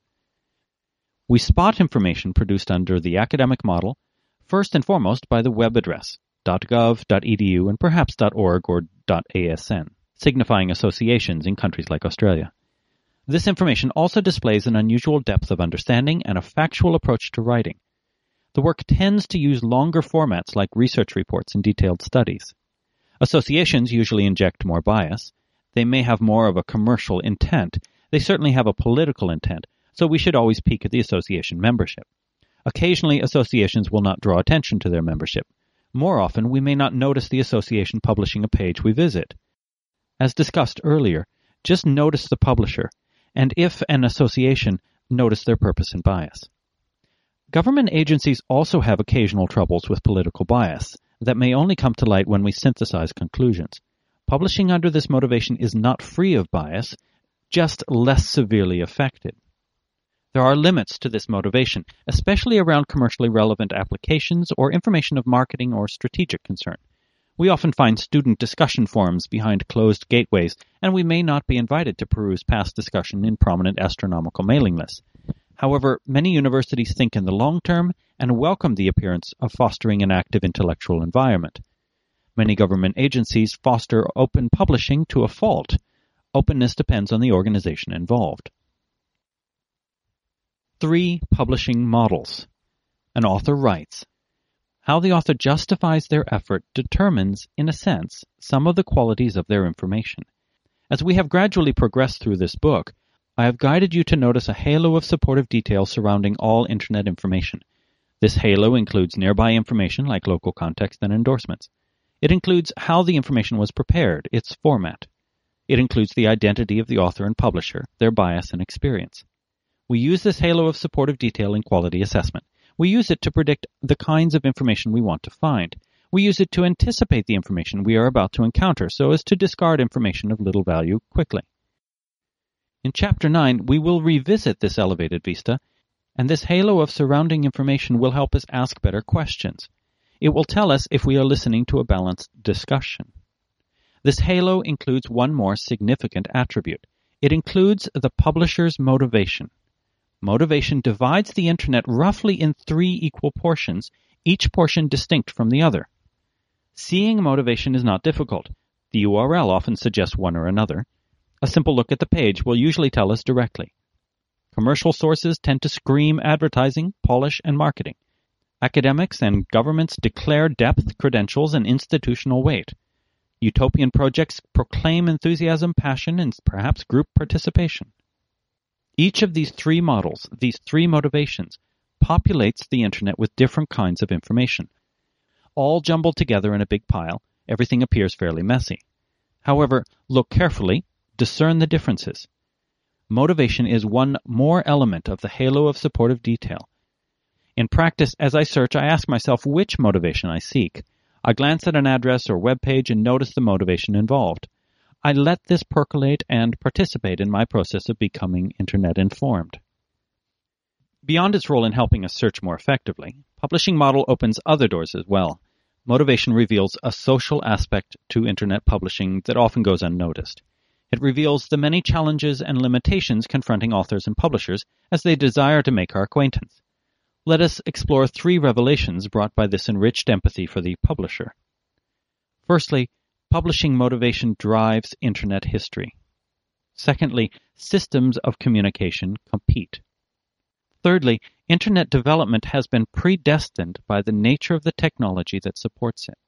We spot information produced under the academic model, first and foremost by the web address, .gov, .edu, and perhaps .org or .asn, signifying associations in countries like Australia. This information also displays an unusual depth of understanding and a factual approach to writing. The work tends to use longer formats like research reports and detailed studies. Associations usually inject more bias. They may have more of a commercial intent. They certainly have a political intent, so we should always peek at the association membership. Occasionally, associations will not draw attention to their membership. More often, we may not notice the association publishing a page we visit. As discussed earlier, just notice the publisher, and if an association, notice their purpose and bias. Government agencies also have occasional troubles with political bias that may only come to light when we synthesize conclusions. Publishing under this motivation is not free of bias, just less severely affected. There are limits to this motivation, especially around commercially relevant applications or information of marketing or strategic concern. We often find student discussion forums behind closed gateways, and we may not be invited to peruse past discussion in prominent astronomical mailing lists. However, many universities think in the long term and welcome the appearance of fostering an active intellectual environment. Many government agencies foster open publishing to a fault. Openness depends on the organization involved. Three publishing models. An author writes. How the author justifies their effort determines, in a sense, some of the qualities of their information. As we have gradually progressed through this book, I have guided you to notice a halo of supportive detail surrounding all Internet information. This halo includes nearby information like local context and endorsements. It includes how the information was prepared, its format. It includes the identity of the author and publisher, their bias and experience. We use this halo of supportive detail in quality assessment. We use it to predict the kinds of information we want to find. We use it to anticipate the information we are about to encounter so as to discard information of little value quickly. In Chapter nine, we will revisit this elevated vista, and this halo of surrounding information will help us ask better questions. It will tell us if we are listening to a balanced discussion. This halo includes one more significant attribute. It includes the publisher's motivation. Motivation divides the Internet roughly in three equal portions, each portion distinct from the other. Seeing motivation is not difficult. The U R L often suggests one or another. A simple look at the page will usually tell us directly. Commercial sources tend to scream advertising, polish, and marketing. Academics and governments declare depth, credentials, and institutional weight. Utopian projects proclaim enthusiasm, passion, and perhaps group participation. Each of these three models, these three motivations, populates the internet with different kinds of information. All jumbled together in a big pile, everything appears fairly messy. However, look carefully, discern the differences. Motivation is one more element of the halo of supportive detail. In practice, as I search, I ask myself which motivation I seek. I glance at an address or web page and notice the motivation involved. I let this percolate and participate in my process of becoming Internet informed. Beyond its role in helping us search more effectively, publishing model opens other doors as well. Motivation reveals a social aspect to Internet publishing that often goes unnoticed. It reveals the many challenges and limitations confronting authors and publishers as they desire to make our acquaintance. Let us explore three revelations brought by this enriched empathy for the publisher. Firstly, publishing motivation drives Internet history. Secondly, systems of communication compete. Thirdly, Internet development has been predestined by the nature of the technology that supports it.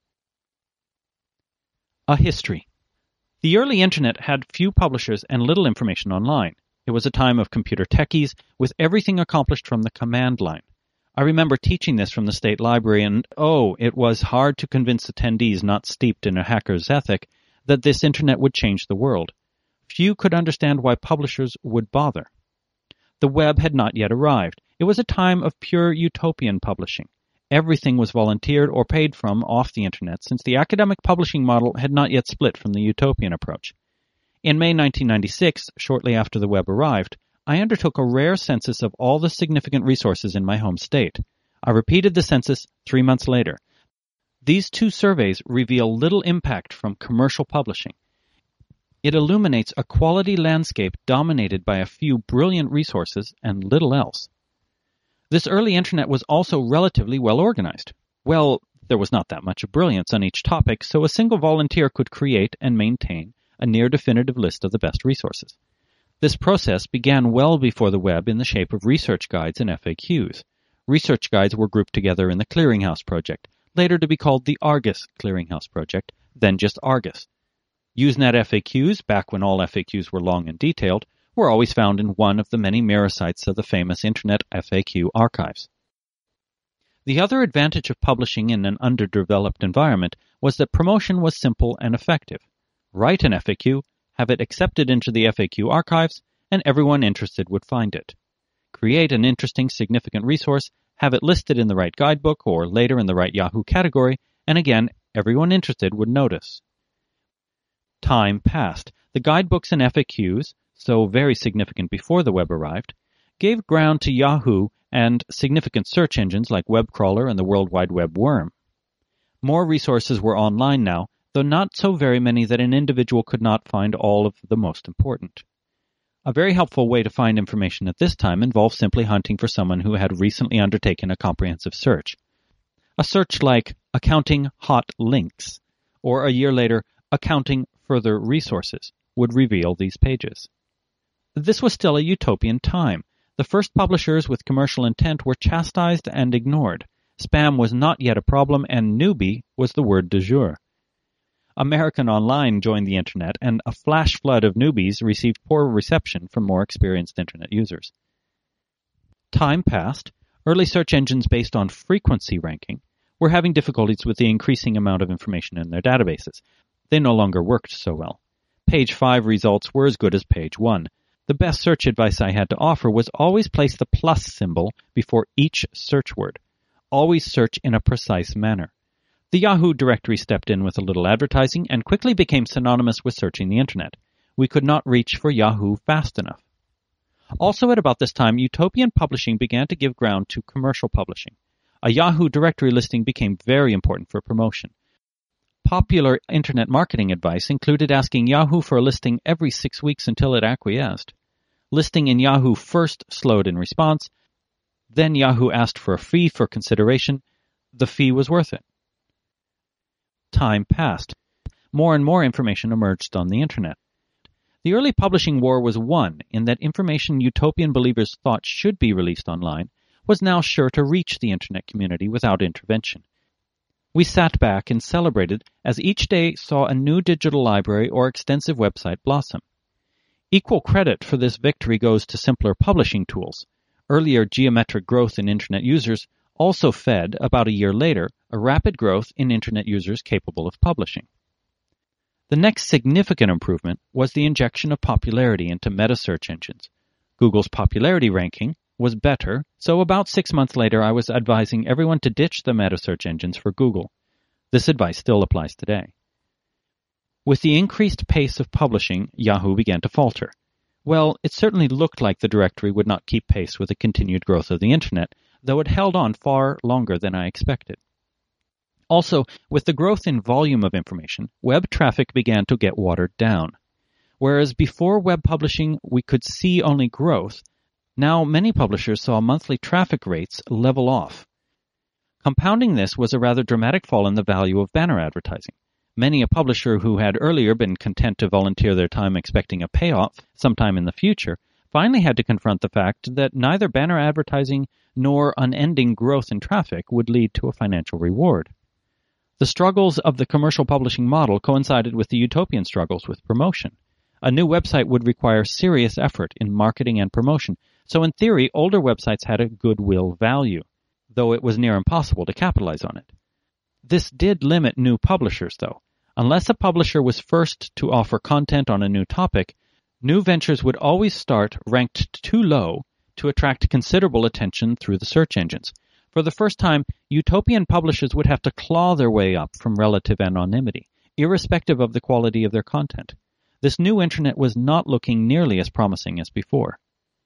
A history. The early Internet had few publishers and little information online. It was a time of computer techies, with everything accomplished from the command line. I remember teaching this from the State Library, and oh, it was hard to convince attendees not steeped in a hacker's ethic that this Internet would change the world. Few could understand why publishers would bother. The web had not yet arrived. It was a time of pure utopian publishing. Everything was volunteered or paid from off the Internet, since the academic publishing model had not yet split from the utopian approach. In May nineteen ninety-six, shortly after the web arrived, I undertook a rare census of all the significant resources in my home state. I repeated the census three months later. These two surveys reveal little impact from commercial publishing. It illuminates a quality landscape dominated by a few brilliant resources and little else. This early Internet was also relatively well organized. Well, there was not that much brilliance on each topic, so a single volunteer could create and maintain a near-definitive list of the best resources. This process began well before the web in the shape of research guides and F A Qs. Research guides were grouped together in the Clearinghouse Project, later to be called the Argus Clearinghouse Project, then just Argus. Usenet F A Qs, back when all F A Qs were long and detailed, were always found in one of the many mirror sites of the famous Internet F A Q archives. The other advantage of publishing in an underdeveloped environment was that promotion was simple and effective. Write an F A Q, have it accepted into the F A Q archives, and everyone interested would find it. Create an interesting, significant resource, have it listed in the right guidebook or later in the right Yahoo category, and again, everyone interested would notice. Time passed. The guidebooks and F A Qs, so very significant before the web arrived, gave ground to Yahoo and significant search engines like WebCrawler and the World Wide Web worm. More resources were online now, though not so very many that an individual could not find all of the most important. A very helpful way to find information at this time involved simply hunting for someone who had recently undertaken a comprehensive search. A search like accounting hot links, or a year later, accounting further resources, would reveal these pages. This was still a utopian time. The first publishers with commercial intent were chastised and ignored. Spam was not yet a problem, and newbie was the word du jour. American Online joined the Internet, and a flash flood of newbies received poor reception from more experienced Internet users. Time passed. Early search engines based on frequency ranking were having difficulties with the increasing amount of information in their databases. They no longer worked so well. Page five results were as good as page one. The best search advice I had to offer was always place the plus symbol before each search word. Always search in a precise manner. The Yahoo directory stepped in with a little advertising and quickly became synonymous with searching the Internet. We could not reach for Yahoo fast enough. Also at about this time, utopian publishing began to give ground to commercial publishing. A Yahoo directory listing became very important for promotion. Popular Internet marketing advice included asking Yahoo for a listing every six weeks until it acquiesced. Listing in Yahoo first slowed in response. Then Yahoo asked for a fee for consideration. The fee was worth it. Time passed. More and more information emerged on the Internet. The early publishing war was won in that information utopian believers thought should be released online was now sure to reach the Internet community without intervention. We sat back and celebrated as each day saw a new digital library or extensive website blossom. Equal credit for this victory goes to simpler publishing tools. Earlier geometric growth in Internet users also fed, about a year later, a rapid growth in Internet users capable of publishing. The next significant improvement was the injection of popularity into meta search engines. Google's popularity ranking was better, so about six months later I was advising everyone to ditch the meta search engines for Google. This advice still applies today. With the increased pace of publishing, Yahoo began to falter. Well, it certainly looked like the directory would not keep pace with the continued growth of the Internet, though it held on far longer than I expected. Also, with the growth in volume of information, web traffic began to get watered down. Whereas before web publishing we could see only growth, now many publishers saw monthly traffic rates level off. Compounding this was a rather dramatic fall in the value of banner advertising. Many a publisher who had earlier been content to volunteer their time expecting a payoff sometime in the future finally had to confront the fact that neither banner advertising nor unending growth in traffic would lead to a financial reward. The struggles of the commercial publishing model coincided with the utopian struggles with promotion. A new website would require serious effort in marketing and promotion, so in theory, older websites had a goodwill value, though it was near impossible to capitalize on it. This did limit new publishers, though. Unless a publisher was first to offer content on a new topic, new ventures would always start ranked too low to attract considerable attention through the search engines. For the first time, utopian publishers would have to claw their way up from relative anonymity, irrespective of the quality of their content. This new Internet was not looking nearly as promising as before.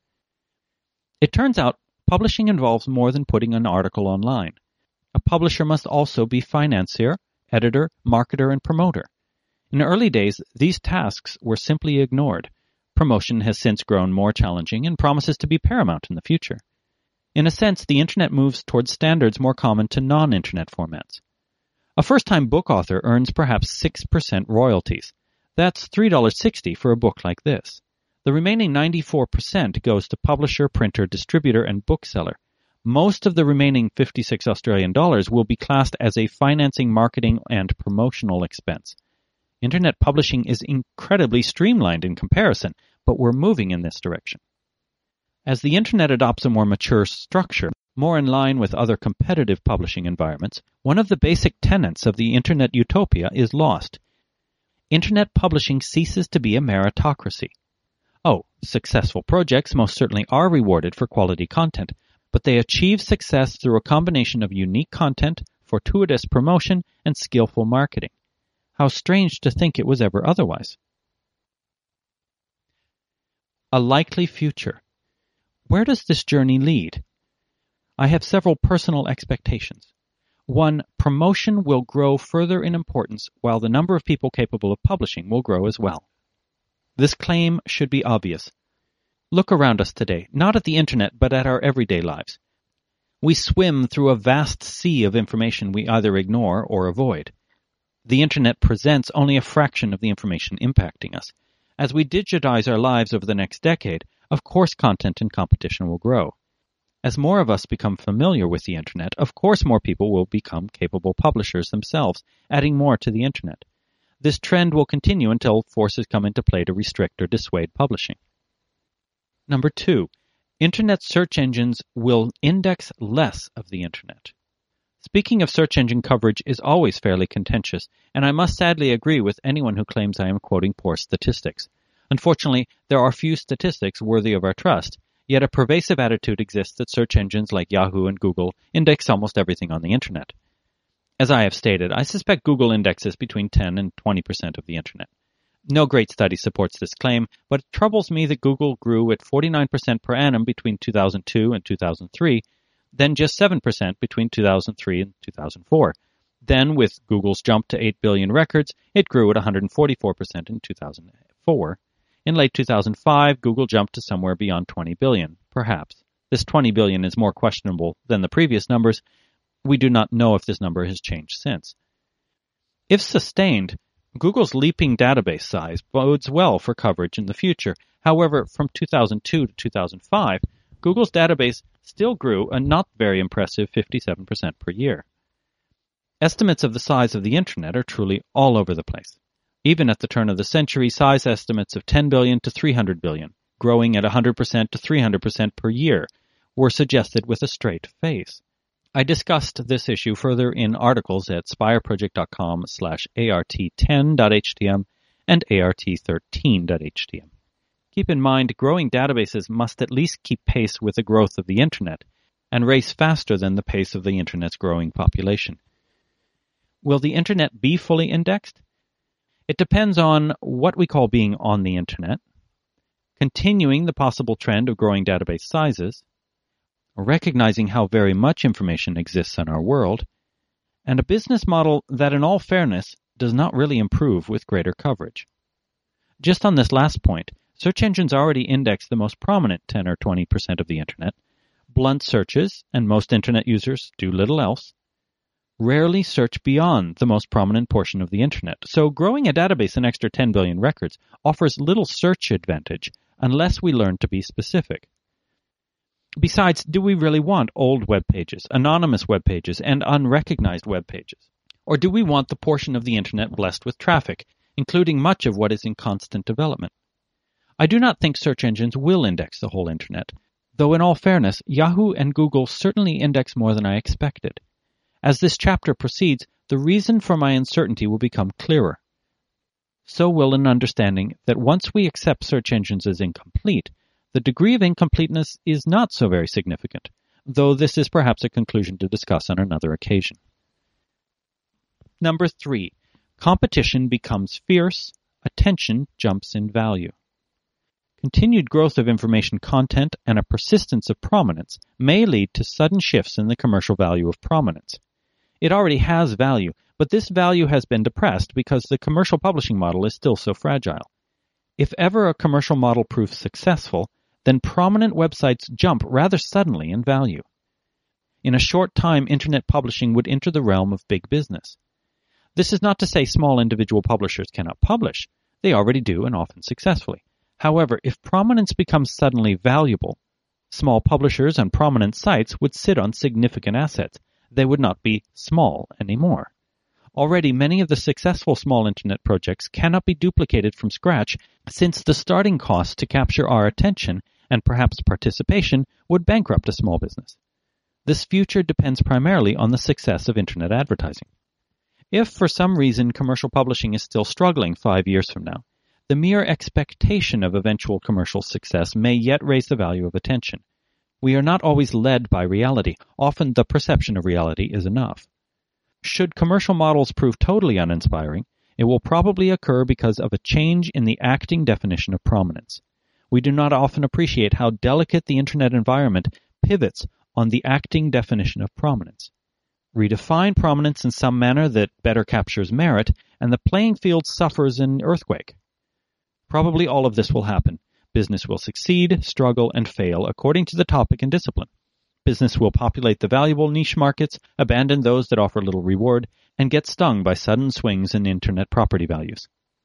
It turns out publishing involves more than putting an article online. A publisher must also be financier, editor, marketer, and promoter. In early days, these tasks were simply ignored. Promotion has since grown more challenging and promises to be paramount in the future. In a sense, the Internet moves towards standards more common to non-Internet formats. A first-time book author earns perhaps six percent royalties. That's three dollars and sixty cents for a book like this. The remaining ninety-four percent goes to publisher, printer, distributor, and bookseller. Most of the remaining fifty-six Australian dollars will be classed as a financing, marketing, and promotional expense. Internet publishing is incredibly streamlined in comparison, but we're moving in this direction. As the Internet adopts a more mature structure, more in line with other competitive publishing environments, one of the basic tenets of the Internet utopia is lost. Internet publishing ceases to be a meritocracy. Oh, successful projects most certainly are rewarded for quality content, but they achieve success through a combination of unique content, fortuitous promotion, and skillful marketing. How strange to think it was ever otherwise. A likely future. Where does this journey lead? I have several personal expectations. One, promotion will grow further in importance while the number of people capable of publishing will grow as well. This claim should be obvious. Look around us today, not at the Internet, but at our everyday lives. We swim through a vast sea of information we either ignore or avoid. The Internet presents only a fraction of the information impacting us. As we digitize our lives over the next decade, of course content and competition will grow. As more of us become familiar with the Internet, of course more people will become capable publishers themselves, adding more to the Internet. This trend will continue until forces come into play to restrict or dissuade publishing. Number two, Internet search engines will index less of the Internet. Speaking of search engine coverage is always fairly contentious, and I must sadly agree with anyone who claims I am quoting poor statistics. Unfortunately, there are few statistics worthy of our trust, yet a pervasive attitude exists that search engines like Yahoo and Google index almost everything on the Internet. As I have stated, I suspect Google indexes between ten and twenty percent of the Internet. No great study supports this claim, but it troubles me that Google grew at forty-nine percent per annum between two thousand two and two thousand three, then just seven percent between two thousand three and two thousand four. Then, with Google's jump to eight billion records, it grew at one hundred forty-four percent in two thousand four. In late two thousand five, Google jumped to somewhere beyond twenty billion, perhaps. This twenty billion is more questionable than the previous numbers. We do not know if this number has changed since. If sustained, Google's leaping database size bodes well for coverage in the future. However, from two thousand two to two thousand five, Google's database still grew a not very impressive fifty-seven percent per year. Estimates of the size of the Internet are truly all over the place. Even at the turn of the century, size estimates of ten billion to three hundred billion, growing at one hundred percent to three hundred percent per year, were suggested with a straight face. I discussed this issue further in articles at spireproject.com slash art10.htm and art13.htm. Keep in mind, growing databases must at least keep pace with the growth of the Internet and race faster than the pace of the Internet's growing population. Will the Internet be fully indexed? It depends on what we call being on the Internet, continuing the possible trend of growing database sizes, recognizing how very much information exists in our world, and a business model that, in all fairness, does not really improve with greater coverage. Just on this last point, search engines already index the most prominent ten or twenty percent of the Internet. Blunt searches, and most Internet users do little else, rarely search beyond the most prominent portion of the Internet. So growing a database an extra ten billion records offers little search advantage unless we learn to be specific. Besides, do we really want old web pages, anonymous web pages, and unrecognized web pages? Or do we want the portion of the Internet blessed with traffic, including much of what is in constant development? I do not think search engines will index the whole Internet, though in all fairness, Yahoo and Google certainly index more than I expected. As this chapter proceeds, the reason for my uncertainty will become clearer. So will an understanding that once we accept search engines as incomplete, the degree of incompleteness is not so very significant, though this is perhaps a conclusion to discuss on another occasion. Number three, competition becomes fierce, attention jumps in value. Continued growth of information content and a persistence of prominence may lead to sudden shifts in the commercial value of prominence. It already has value, but this value has been depressed because the commercial publishing model is still so fragile. If ever a commercial model proves successful, then prominent websites jump rather suddenly in value. In a short time, Internet publishing would enter the realm of big business. This is not to say small individual publishers cannot publish. They already do, and often successfully. However, if prominence becomes suddenly valuable, small publishers and prominent sites would sit on significant assets. They would not be small anymore. Already, many of the successful small Internet projects cannot be duplicated from scratch, since the starting cost to capture our attention and perhaps participation would bankrupt a small business. This future depends primarily on the success of Internet advertising. If, for some reason, commercial publishing is still struggling five years from now, the mere expectation of eventual commercial success may yet raise the value of attention. We are not always led by reality. Often the perception of reality is enough. Should commercial models prove totally uninspiring, it will probably occur because of a change in the acting definition of prominence. We do not often appreciate how delicate the Internet environment pivots on the acting definition of prominence. Redefine prominence in some manner that better captures merit, and the playing field suffers an earthquake. Probably all of this will happen. Business will succeed, struggle, and fail according to the topic and discipline. Business will populate the valuable niche markets, abandon those that offer little reward, and get stung by sudden swings in Internet property values.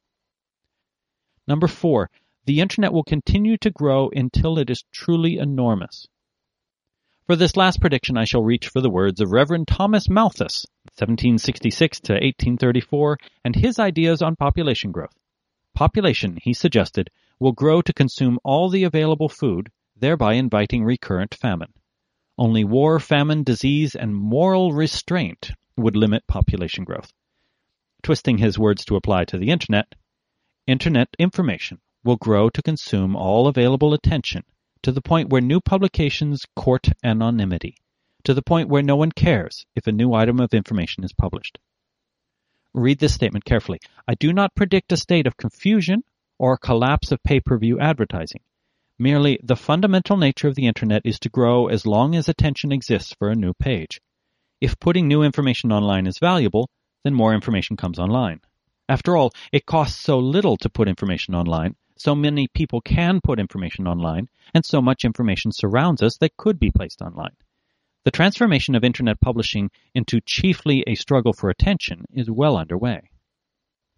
Number four, the Internet will continue to grow until it is truly enormous. For this last prediction, I shall reach for the words of Reverend Thomas Malthus, seventeen sixty-six to eighteen thirty-four, and his ideas on population growth. Population, he suggested, will grow to consume all the available food, thereby inviting recurrent famine. Only war, famine, disease, and moral restraint would limit population growth. Twisting his words to apply to the Internet, Internet information will grow to consume all available attention, to the point where new publications court anonymity, to the point where no one cares if a new item of information is published. Read this statement carefully. I do not predict a state of confusion or a collapse of pay-per-view advertising. Merely, the fundamental nature of the Internet is to grow as long as attention exists for a new page. If putting new information online is valuable, then more information comes online. After all, it costs so little to put information online, so many people can put information online, and so much information surrounds us that could be placed online. The transformation of Internet publishing into chiefly a struggle for attention is well underway.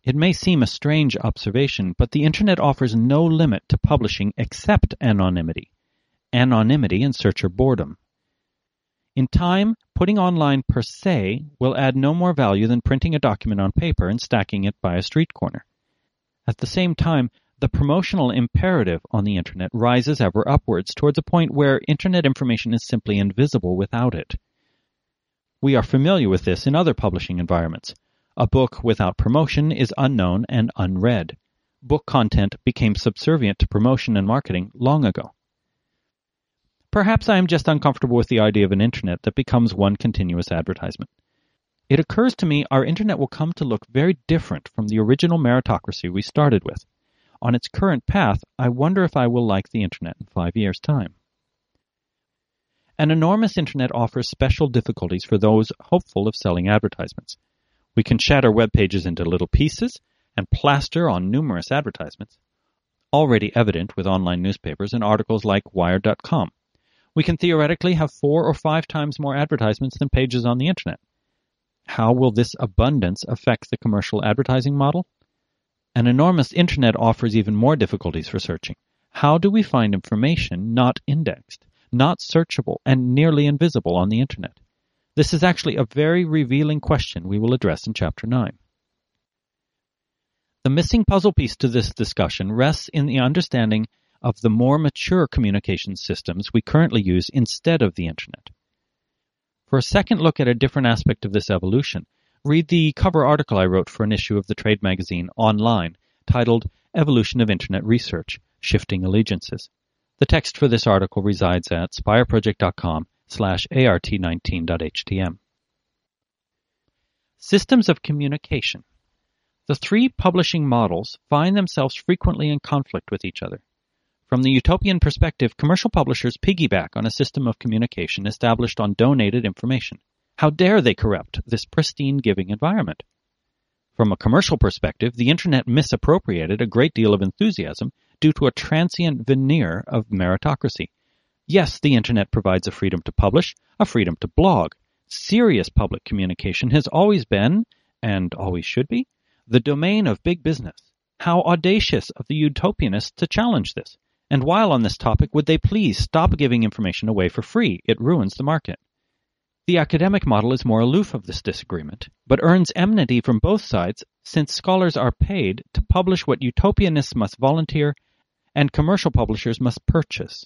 It may seem a strange observation, but the Internet offers no limit to publishing except anonymity. Anonymity and searcher boredom. In time, putting online per se will add no more value than printing a document on paper and stacking it by a street corner. At the same time, the promotional imperative on the Internet rises ever upwards towards a point where Internet information is simply invisible without it. We are familiar with this in other publishing environments. A book without promotion is unknown and unread. Book content became subservient to promotion and marketing long ago. Perhaps I am just uncomfortable with the idea of an Internet that becomes one continuous advertisement. It occurs to me our Internet will come to look very different from the original meritocracy we started with. On its current path, I wonder if I will like the Internet in five years' time. An enormous Internet offers special difficulties for those hopeful of selling advertisements. We can shatter web pages into little pieces and plaster on numerous advertisements, already evident with online newspapers and articles like Wired dot com. We can theoretically have four or five times more advertisements than pages on the Internet. How will this abundance affect the commercial advertising model? An enormous Internet offers even more difficulties for searching. How do we find information not indexed, not searchable, and nearly invisible on the Internet? This is actually a very revealing question we will address in Chapter nine. The missing puzzle piece to this discussion rests in the understanding of the more mature communication systems we currently use instead of the Internet. For a second look at a different aspect of this evolution, read the cover article I wrote for an issue of the trade magazine Online, titled Evolution of Internet Research, Shifting Allegiances. The text for this article resides at spireproject.com slash art19.htm. Systems of communication. The three publishing models find themselves frequently in conflict with each other. From the utopian perspective, commercial publishers piggyback on a system of communication established on donated information. How dare they corrupt this pristine giving environment? From a commercial perspective, the Internet misappropriated a great deal of enthusiasm due to a transient veneer of meritocracy. Yes, the Internet provides a freedom to publish, a freedom to blog. Serious public communication has always been, and always should be, the domain of big business. How audacious of the utopianists to challenge this. And while on this topic, would they please stop giving information away for free? It ruins the market. The academic model is more aloof of this disagreement, but earns enmity from both sides since scholars are paid to publish what utopianists must volunteer and commercial publishers must purchase.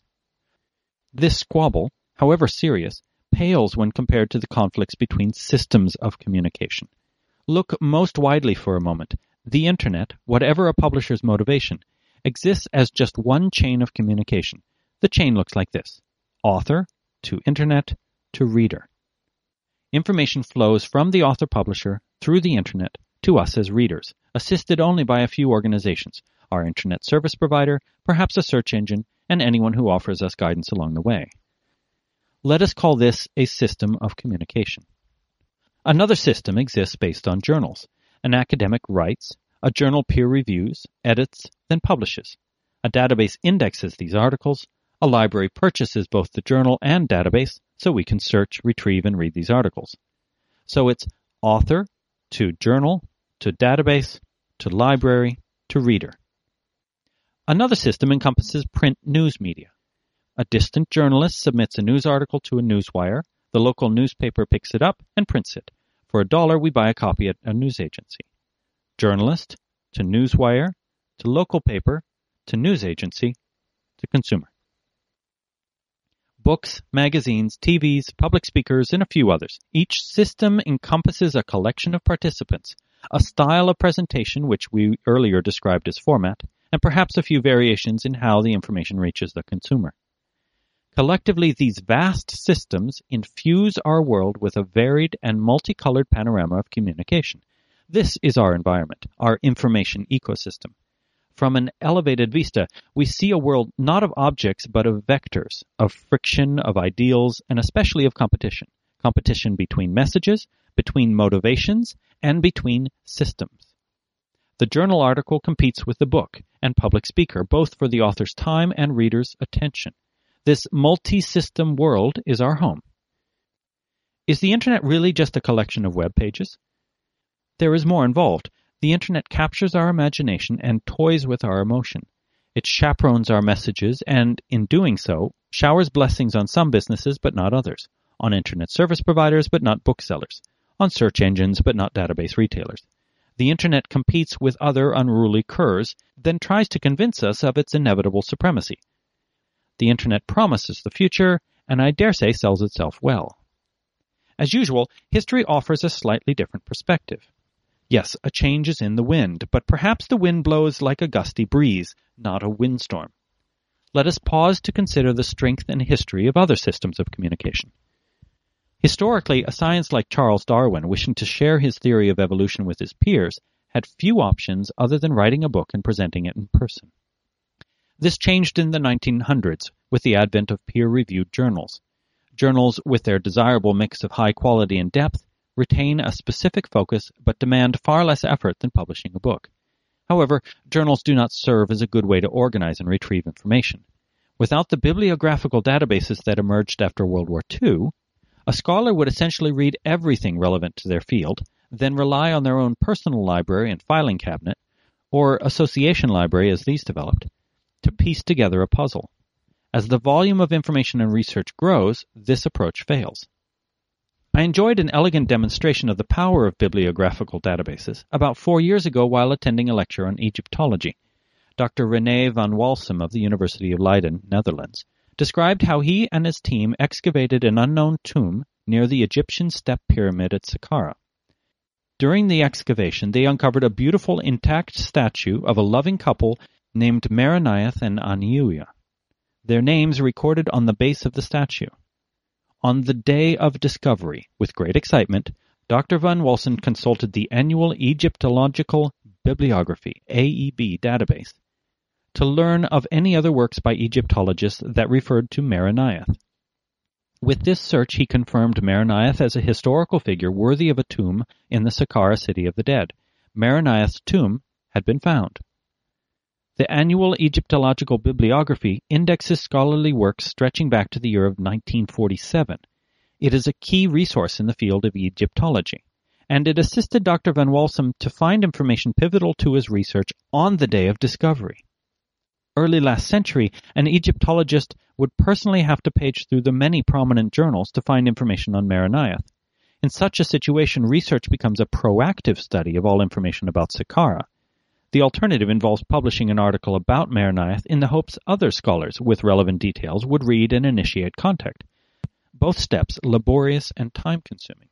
This squabble, however serious, pales when compared to the conflicts between systems of communication. Look most widely for a moment. The Internet, whatever a publisher's motivation, exists as just one chain of communication. The chain looks like this: author to Internet to reader. Information flows from the author-publisher through the Internet to us as readers, assisted only by a few organizations, our Internet service provider, perhaps a search engine, and anyone who offers us guidance along the way. Let us call this a system of communication. Another system exists based on journals. An academic writes, a journal peer reviews, edits, then publishes. A database indexes these articles. A library purchases both the journal and database so we can search, retrieve, and read these articles. So it's author to journal to database to library to reader. Another system encompasses print news media. A distant journalist submits a news article to a newswire. The local newspaper picks it up and prints it. For a dollar, we buy a copy at a news agency. Journalist to newswire to local paper to news agency to consumer. Books, magazines, T Vs, public speakers, and a few others. Each system encompasses a collection of participants, a style of presentation which we earlier described as format, and perhaps a few variations in how the information reaches the consumer. Collectively, these vast systems infuse our world with a varied and multicolored panorama of communication. This is our environment, our information ecosystem. From an elevated vista, we see a world not of objects but of vectors, of friction, of ideals, and especially of competition. Competition between messages, between motivations, and between systems. The journal article competes with the book and public speaker, both for the author's time and reader's attention. This multi-system world is our home. Is the Internet really just a collection of web pages? There is more involved. The Internet captures our imagination and toys with our emotion. It chaperones our messages and, in doing so, showers blessings on some businesses but not others, on Internet service providers but not booksellers, on search engines but not database retailers. The Internet competes with other unruly curs, then tries to convince us of its inevitable supremacy. The Internet promises the future, and I dare say sells itself well. As usual, history offers a slightly different perspective. Yes, a change is in the wind, but perhaps the wind blows like a gusty breeze, not a windstorm. Let us pause to consider the strength and history of other systems of communication. Historically, a scientist like Charles Darwin, wishing to share his theory of evolution with his peers, had few options other than writing a book and presenting it in person. This changed in the nineteen hundreds with the advent of peer-reviewed journals. Journals, with their desirable mix of high quality and depth, retain a specific focus but demand far less effort than publishing a book. However, journals do not serve as a good way to organize and retrieve information. Without the bibliographical databases that emerged after World War Two, a scholar would essentially read everything relevant to their field, then rely on their own personal library and filing cabinet, or association library as these developed, to piece together a puzzle. As the volume of information and research grows, this approach fails. I enjoyed an elegant demonstration of the power of bibliographical databases about four years ago while attending a lecture on Egyptology. Doctor René van Walsum of the University of Leiden, Netherlands, described how he and his team excavated an unknown tomb near the Egyptian step pyramid at Saqqara. During the excavation, they uncovered a beautiful intact statue of a loving couple named Meraniath and Aniuya. Their names recorded on the base of the statue. On the day of discovery, with great excitement, Doctor van Walsum consulted the annual Egyptological Bibliography, A E B, database to learn of any other works by Egyptologists that referred to Meraniath. With this search, he confirmed Meraniath as a historical figure worthy of a tomb in the Saqqara city of the dead. Meraniath's tomb had been found. The annual Egyptological Bibliography indexes scholarly works stretching back to the year of nineteen forty-seven. It is a key resource in the field of Egyptology, and it assisted Doctor van Walsum to find information pivotal to his research on the day of discovery. Early last century, an Egyptologist would personally have to page through the many prominent journals to find information on Meraniath. In such a situation, research becomes a proactive study of all information about Saqqara. The alternative involves publishing an article about Meraniath in the hopes other scholars with relevant details would read and initiate contact. Both steps laborious and time-consuming.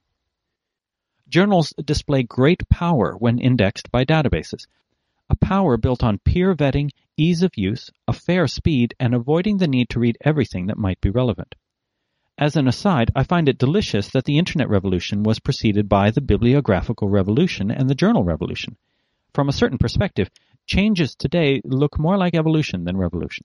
Journals display great power when indexed by databases, a power built on peer vetting, ease of use, a fair speed, and avoiding the need to read everything that might be relevant. As an aside, I find it delicious that the Internet revolution was preceded by the bibliographical revolution and the journal revolution. From a certain perspective, changes today look more like evolution than revolution.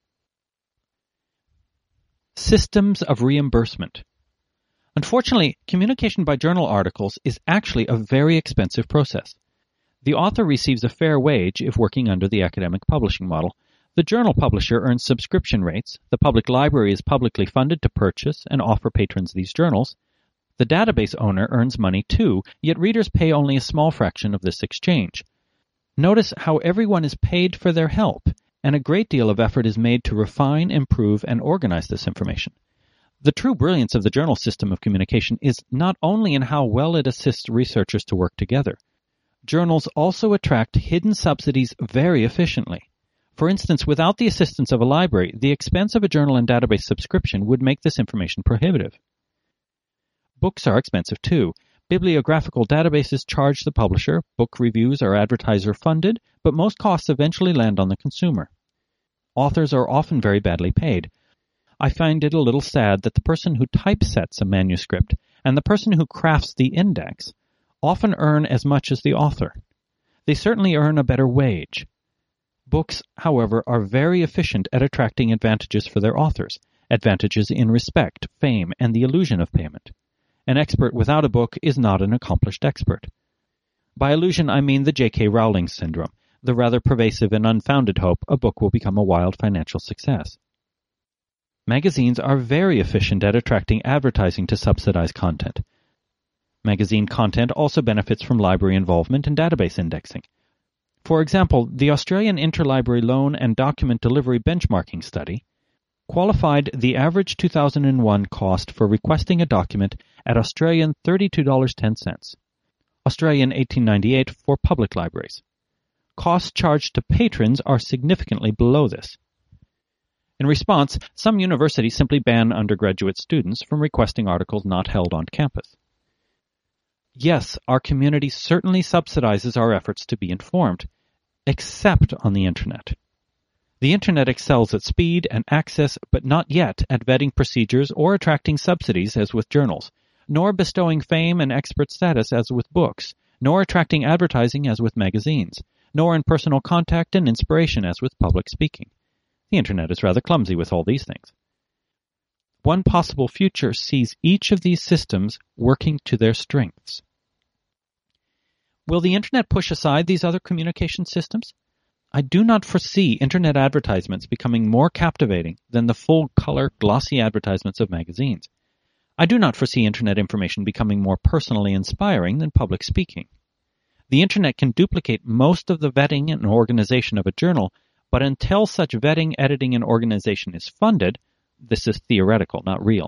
Systems of reimbursement. Unfortunately, communication by journal articles is actually a very expensive process. The author receives a fair wage if working under the academic publishing model. The journal publisher earns subscription rates. The public library is publicly funded to purchase and offer patrons these journals. The database owner earns money too, yet readers pay only a small fraction of this exchange. Notice how everyone is paid for their help, and a great deal of effort is made to refine, improve, and organize this information. The true brilliance of the journal system of communication is not only in how well it assists researchers to work together. Journals also attract hidden subsidies very efficiently. For instance, without the assistance of a library, the expense of a journal and database subscription would make this information prohibitive. Books are expensive too. Bibliographical databases charge the publisher, book reviews are advertiser-funded, but most costs eventually land on the consumer. Authors are often very badly paid. I find it a little sad that the person who typesets a manuscript and the person who crafts the index often earn as much as the author. They certainly earn a better wage. Books, however, are very efficient at attracting advantages for their authors, advantages in respect, fame, and the illusion of payment. An expert without a book is not an accomplished expert. By illusion, I mean the J K Rowling syndrome, the rather pervasive and unfounded hope a book will become a wild financial success. Magazines are very efficient at attracting advertising to subsidize content. Magazine content also benefits from library involvement and database indexing. For example, the Australian Interlibrary Loan and Document Delivery Benchmarking Study qualified the average two thousand one cost for requesting a document at Australian thirty-two dollars and ten cents, Australian eighteen dollars and ninety-eight cents for public libraries. Costs charged to patrons are significantly below this. In response, some universities simply ban undergraduate students from requesting articles not held on campus. Yes, our community certainly subsidizes our efforts to be informed, except on the Internet. The Internet excels at speed and access, but not yet at vetting procedures or attracting subsidies as with journals, nor bestowing fame and expert status as with books, nor attracting advertising as with magazines, nor in personal contact and inspiration as with public speaking. The Internet is rather clumsy with all these things. One possible future sees each of these systems working to their strengths. Will the Internet push aside these other communication systems? I do not foresee Internet advertisements becoming more captivating than the full-color, glossy advertisements of magazines. I do not foresee Internet information becoming more personally inspiring than public speaking. The Internet can duplicate most of the vetting and organization of a journal, but until such vetting, editing, and organization is funded, this is theoretical, not real.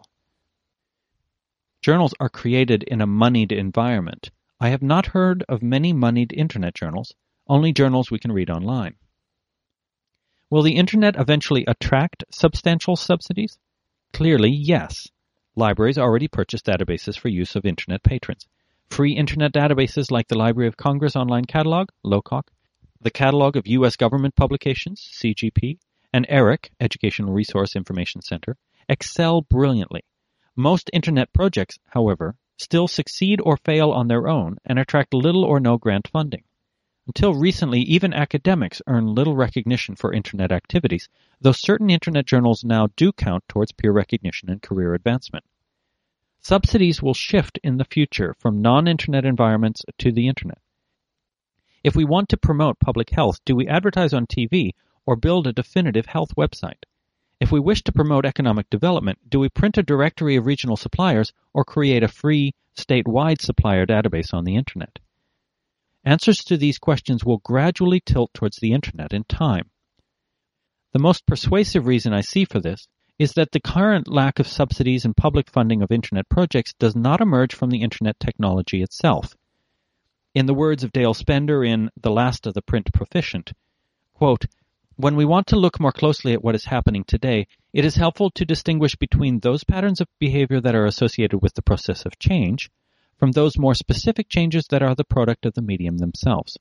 Journals are created in a moneyed environment. I have not heard of many moneyed Internet journals, only journals we can read online. Will the Internet eventually attract substantial subsidies? Clearly, yes. Libraries already purchase databases for use of Internet patrons. Free Internet databases like the Library of Congress Online Catalog, LOCOC, the Catalog of U S Government Publications, C G P, and ERIC, Educational Resource Information Center, excel brilliantly. Most Internet projects, however, still succeed or fail on their own and attract little or no grant funding. Until recently, even academics earn little recognition for Internet activities, though certain Internet journals now do count towards peer recognition and career advancement. Subsidies will shift in the future from non-Internet environments to the Internet. If we want to promote public health, do we advertise on T V or build a definitive health website? If we wish to promote economic development, do we print a directory of regional suppliers or create a free, statewide supplier database on the Internet? Answers to these questions will gradually tilt towards the Internet in time. The most persuasive reason I see for this is that the current lack of subsidies and public funding of Internet projects does not emerge from the Internet technology itself. In the words of Dale Spender in The Last of the Print Proficient, quote, "When we want to look more closely at what is happening today, it is helpful to distinguish between those patterns of behavior that are associated with the process of change from those more specific changes that are the product of the medium themselves."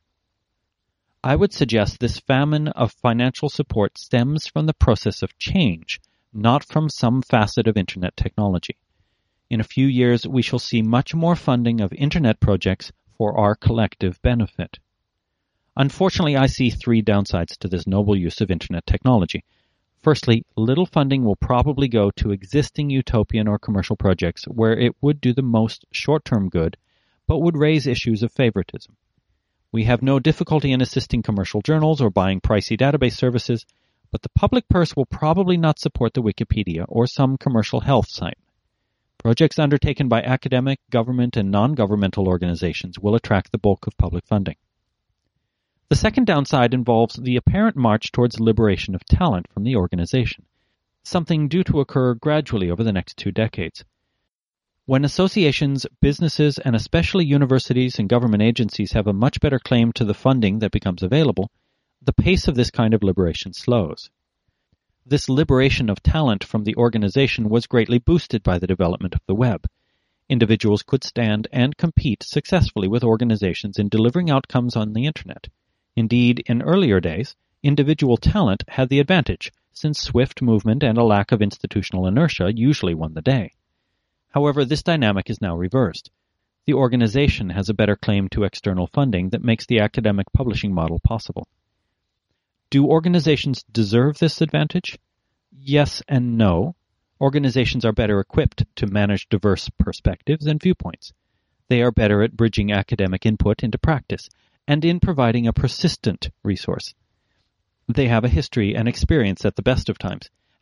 I would suggest this famine of financial support stems from the process of change, not from some facet of Internet technology. In a few years, we shall see much more funding of Internet projects for our collective benefit. Unfortunately, I see three downsides to this noble use of Internet technology. Firstly, little funding will probably go to existing utopian or commercial projects where it would do the most short-term good, but would raise issues of favoritism. We have no difficulty in assisting commercial journals or buying pricey database services, but the public purse will probably not support the Wikipedia or some commercial health site. Projects undertaken by academic, government, and non-governmental organizations will attract the bulk of public funding. The second downside involves the apparent march towards liberation of talent from the organization, something due to occur gradually over the next two decades. When associations, businesses, and especially universities and government agencies have a much better claim to the funding that becomes available, the pace of this kind of liberation slows. This liberation of talent from the organization was greatly boosted by the development of the web. Individuals could stand and compete successfully with organizations in delivering outcomes on the Internet. Indeed, in earlier days, individual talent had the advantage, since swift movement and a lack of institutional inertia usually won the day. However, this dynamic is now reversed. The organization has a better claim to external funding that makes the academic publishing model possible. Do organizations deserve this advantage? Yes and no. Organizations are better equipped to manage diverse perspectives and viewpoints. They are better at bridging academic input into practice and in providing a persistent resource. They have a history and experience at the best of times.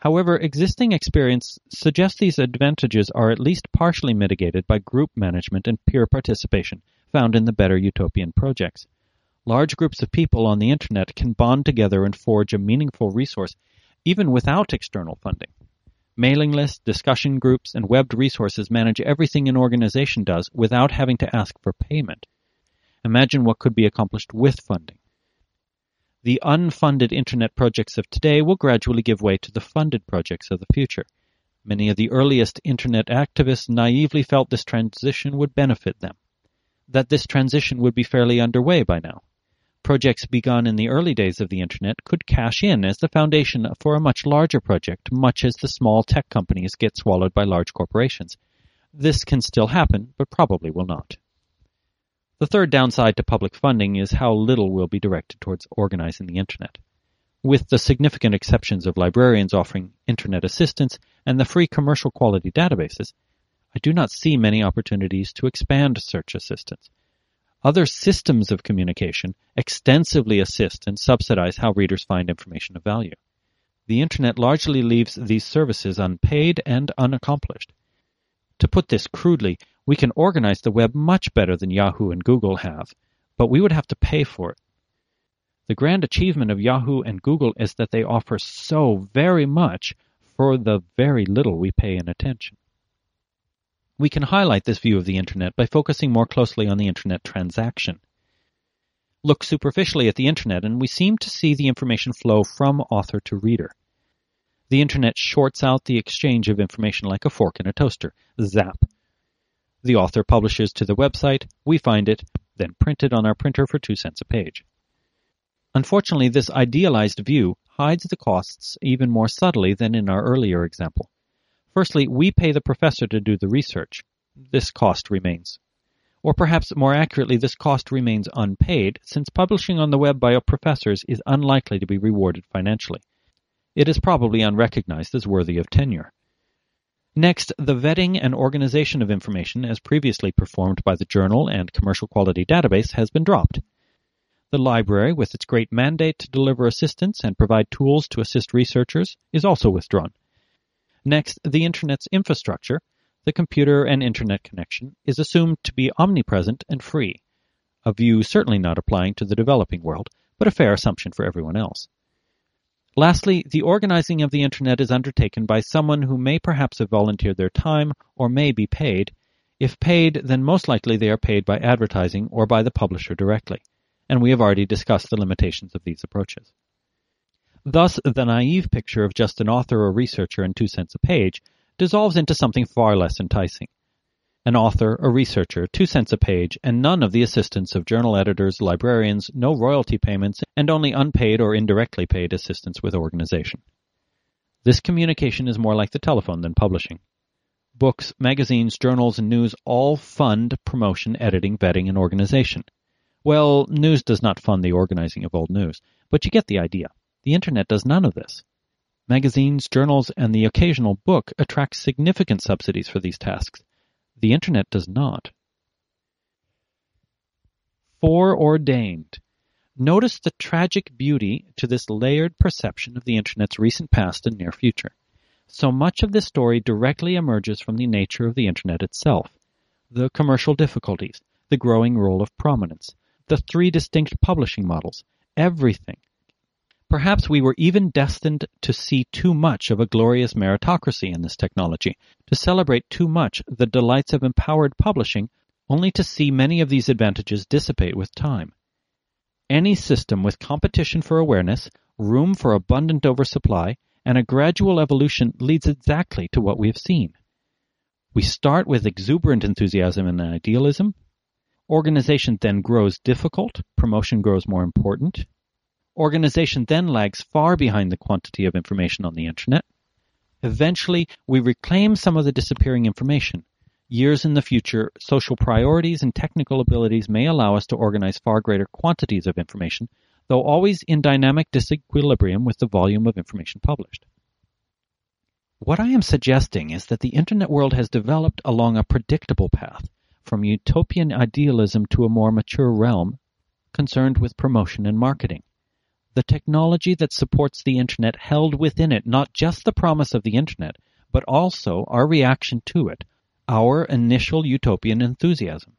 However, existing experience suggests these advantages are at least partially mitigated by group management and peer participation found in the better utopian projects. Large groups of people on the Internet can bond together and forge a meaningful resource even without external funding. Mailing lists, discussion groups, and webbed resources manage everything an organization does without having to ask for payment. Imagine what could be accomplished with funding. The unfunded Internet projects of today will gradually give way to the funded projects of the future. Many of the earliest Internet activists naively felt this transition would benefit them, that this transition would be fairly underway by now. Projects begun in the early days of the Internet could cash in as the foundation for a much larger project, much as the small tech companies get swallowed by large corporations. This can still happen, but probably will not. The third downside to public funding is how little will be directed towards organizing the Internet. With the significant exceptions of librarians offering Internet assistance and the free commercial quality databases, I do not see many opportunities to expand search assistance. Other systems of communication extensively assist and subsidize how readers find information of value. The Internet largely leaves these services unpaid and unaccomplished. To put this crudely, we can organize the web much better than Yahoo and Google have, but we would have to pay for it. The grand achievement of Yahoo and Google is that they offer so very much for the very little we pay in attention. We can highlight this view of the Internet by focusing more closely on the Internet transaction. Look superficially at the Internet, and we seem to see the information flow from author to reader. The Internet shorts out the exchange of information like a fork in a toaster. Zap. The author publishes to the website, we find it, then print it on our printer for two cents a page. Unfortunately, this idealized view hides the costs even more subtly than in our earlier example. Firstly, we pay the professor to do the research. This cost remains. Or perhaps more accurately, this cost remains unpaid, since publishing on the web by professors is unlikely to be rewarded financially. It is probably unrecognized as worthy of tenure. Next, the vetting and organization of information as previously performed by the journal and commercial quality database has been dropped. The library, with its great mandate to deliver assistance and provide tools to assist researchers, is also withdrawn. Next, the Internet's infrastructure, the computer and Internet connection, is assumed to be omnipresent and free, a view certainly not applying to the developing world, but a fair assumption for everyone else. Lastly, the organizing of the Internet is undertaken by someone who may perhaps have volunteered their time or may be paid. If paid, then most likely they are paid by advertising or by the publisher directly, and we have already discussed the limitations of these approaches. Thus, the naive picture of just an author or researcher and two cents a page dissolves into something far less enticing. An author, a researcher, two cents a page, and none of the assistance of journal editors, librarians, no royalty payments, and only unpaid or indirectly paid assistance with organization. This communication is more like the telephone than publishing. Books, magazines, journals, and news all fund promotion, editing, vetting, and organization. Well, news does not fund the organizing of old news, but you get the idea. The Internet does none of this. Magazines, journals, and the occasional book attract significant subsidies for these tasks. The Internet does not. Foreordained. Notice the tragic beauty to this layered perception of the Internet's recent past and near future. So much of this story directly emerges from the nature of the Internet itself. The commercial difficulties, the growing role of prominence, the three distinct publishing models, everything. Perhaps we were even destined to see too much of a glorious meritocracy in this technology, to celebrate too much the delights of empowered publishing, only to see many of these advantages dissipate with time. Any system with competition for awareness, room for abundant oversupply, and a gradual evolution leads exactly to what we have seen. We start with exuberant enthusiasm and idealism. Organization then grows difficult, promotion grows more important. Organization then lags far behind the quantity of information on the Internet. Eventually, we reclaim some of the disappearing information. Years in the future, social priorities and technical abilities may allow us to organize far greater quantities of information, though always in dynamic disequilibrium with the volume of information published. What I am suggesting is that the Internet world has developed along a predictable path, from utopian idealism to a more mature realm concerned with promotion and marketing. The technology that supports the Internet held within it not just the promise of the Internet, but also our reaction to it, our initial utopian enthusiasm.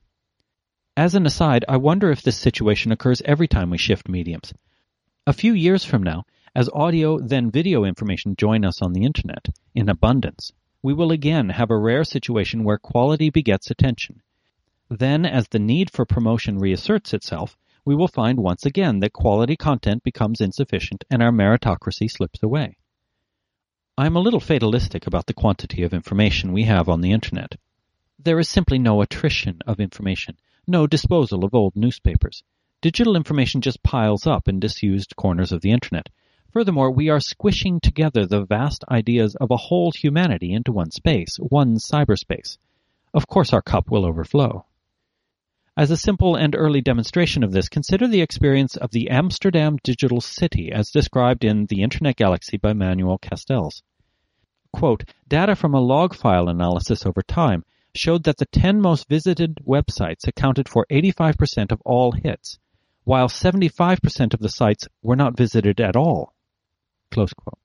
As an aside, I wonder if this situation occurs every time we shift mediums. A few years from now, as audio then video information join us on the Internet in abundance, we will again have a rare situation where quality begets attention. Then, as the need for promotion reasserts itself, we will find once again that quality content becomes insufficient and our meritocracy slips away. I am a little fatalistic about the quantity of information we have on the Internet. There is simply no attrition of information, no disposal of old newspapers. Digital information just piles up in disused corners of the Internet. Furthermore, we are squishing together the vast ideas of a whole humanity into one space, one cyberspace. Of course our cup will overflow. As a simple and early demonstration of this, consider the experience of the Amsterdam digital city as described in The Internet Galaxy by Manuel Castells. Quote, data from a log file analysis over time showed that the ten most visited websites accounted for eighty-five percent of all hits, while seventy-five percent of the sites were not visited at all. Close quote.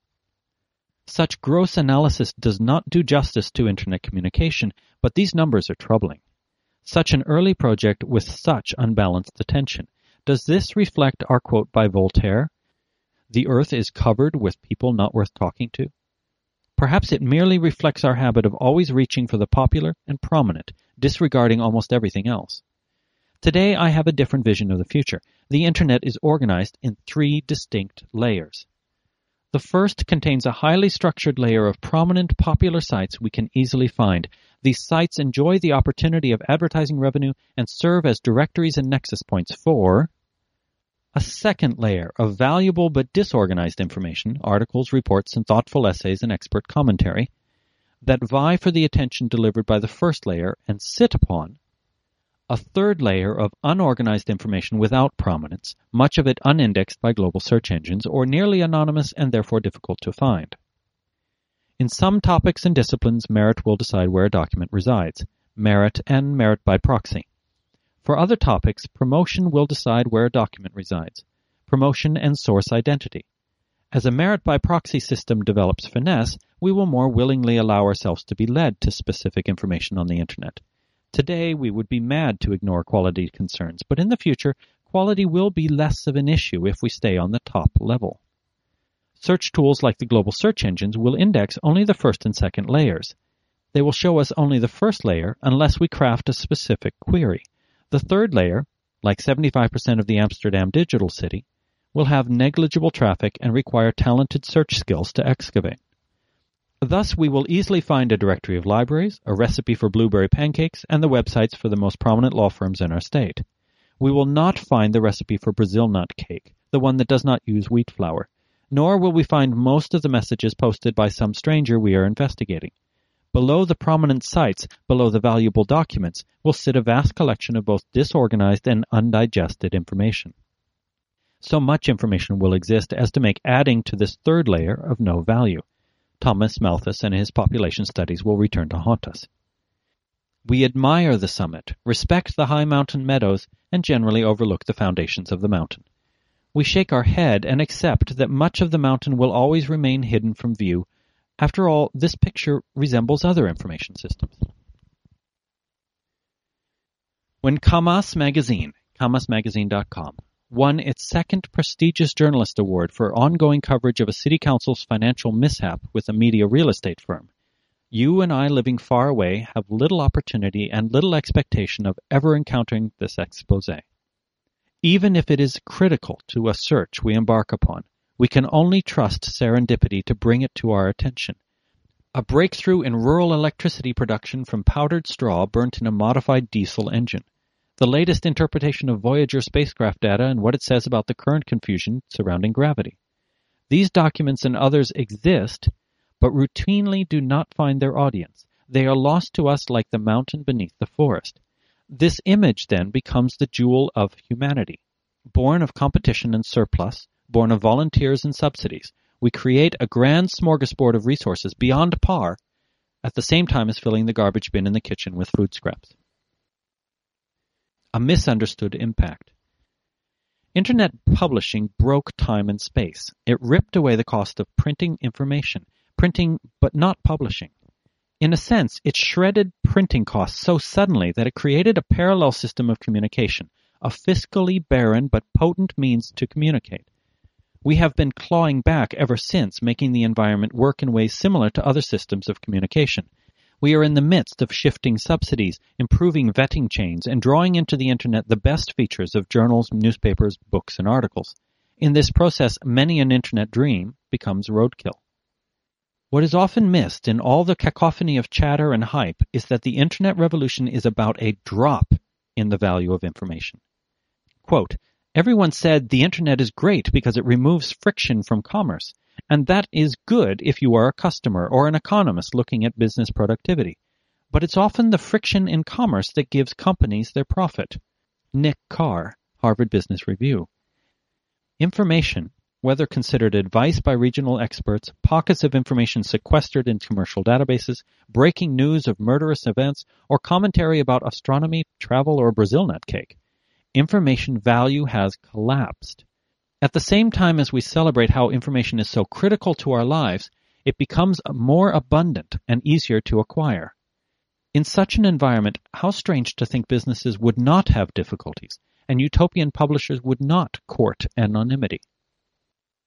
Such gross analysis does not do justice to Internet communication, but these numbers are troubling. Such an early project with such unbalanced attention. Does this reflect our quote by Voltaire? The earth is covered with people not worth talking to? Perhaps it merely reflects our habit of always reaching for the popular and prominent, disregarding almost everything else. Today I have a different vision of the future. The Internet is organized in three distinct layers. The first contains a highly structured layer of prominent popular sites we can easily find. These sites enjoy the opportunity of advertising revenue and serve as directories and nexus points for a second layer of valuable but disorganized information, articles, reports, and thoughtful essays and expert commentary, that vie for the attention delivered by the first layer and sit upon a third layer of unorganized information without prominence, much of it unindexed by global search engines or nearly anonymous and therefore difficult to find. In some topics and disciplines, merit will decide where a document resides, merit and merit by proxy. For other topics, promotion will decide where a document resides, promotion and source identity. As a merit by proxy system develops finesse, we will more willingly allow ourselves to be led to specific information on the Internet. Today, we would be mad to ignore quality concerns, but in the future, quality will be less of an issue if we stay on the top level. Search tools like the global search engines will index only the first and second layers. They will show us only the first layer unless we craft a specific query. The third layer, like seventy-five percent of the Amsterdam digital city, will have negligible traffic and require talented search skills to excavate. Thus, we will easily find a directory of libraries, a recipe for blueberry pancakes, and the websites for the most prominent law firms in our state. We will not find the recipe for Brazil nut cake, the one that does not use wheat flour, nor will we find most of the messages posted by some stranger we are investigating. Below the prominent sites, below the valuable documents, will sit a vast collection of both disorganized and undigested information. So much information will exist as to make adding to this third layer of no value. Thomas Malthus and his population studies will return to haunt us. We admire the summit, respect the high mountain meadows, and generally overlook the foundations of the mountain. We shake our head and accept that much of the mountain will always remain hidden from view. After all, this picture resembles other information systems. When Camas Magazine, camas magazine dot com, won its second prestigious journalist award for ongoing coverage of a city council's financial mishap with a media real estate firm, you and I living far away have little opportunity and little expectation of ever encountering this expose. Even if it is critical to a search we embark upon, we can only trust serendipity to bring it to our attention. A breakthrough in rural electricity production from powdered straw burnt in a modified diesel engine. The latest interpretation of Voyager spacecraft data and what it says about the current confusion surrounding gravity. These documents and others exist, but routinely do not find their audience. They are lost to us like the mountain beneath the forest. This image, then, becomes the jewel of humanity. Born of competition and surplus, born of volunteers and subsidies, we create a grand smorgasbord of resources beyond par, at the same time as filling the garbage bin in the kitchen with food scraps. A misunderstood impact. Internet publishing broke time and space. It ripped away the cost of printing information, printing but not publishing. In a sense, it shredded printing costs so suddenly that it created a parallel system of communication, a fiscally barren but potent means to communicate. We have been clawing back ever since, making the environment work in ways similar to other systems of communication. We are in the midst of shifting subsidies, improving vetting chains, and drawing into the Internet the best features of journals, newspapers, books, and articles. In this process, many an Internet dream becomes roadkill. What is often missed in all the cacophony of chatter and hype is that the Internet revolution is about a drop in the value of information. Quote, "Everyone said the Internet is great because it removes friction from commerce. And that is good if you are a customer or an economist looking at business productivity. But it's often the friction in commerce that gives companies their profit." Nick Carr, Harvard Business Review. Information, whether considered advice by regional experts, pockets of information sequestered in commercial databases, breaking news of murderous events, or commentary about astronomy, travel, or Brazil nut cake, information value has collapsed. At the same time as we celebrate how information is so critical to our lives, it becomes more abundant and easier to acquire. In such an environment, how strange to think businesses would not have difficulties, and utopian publishers would not court anonymity.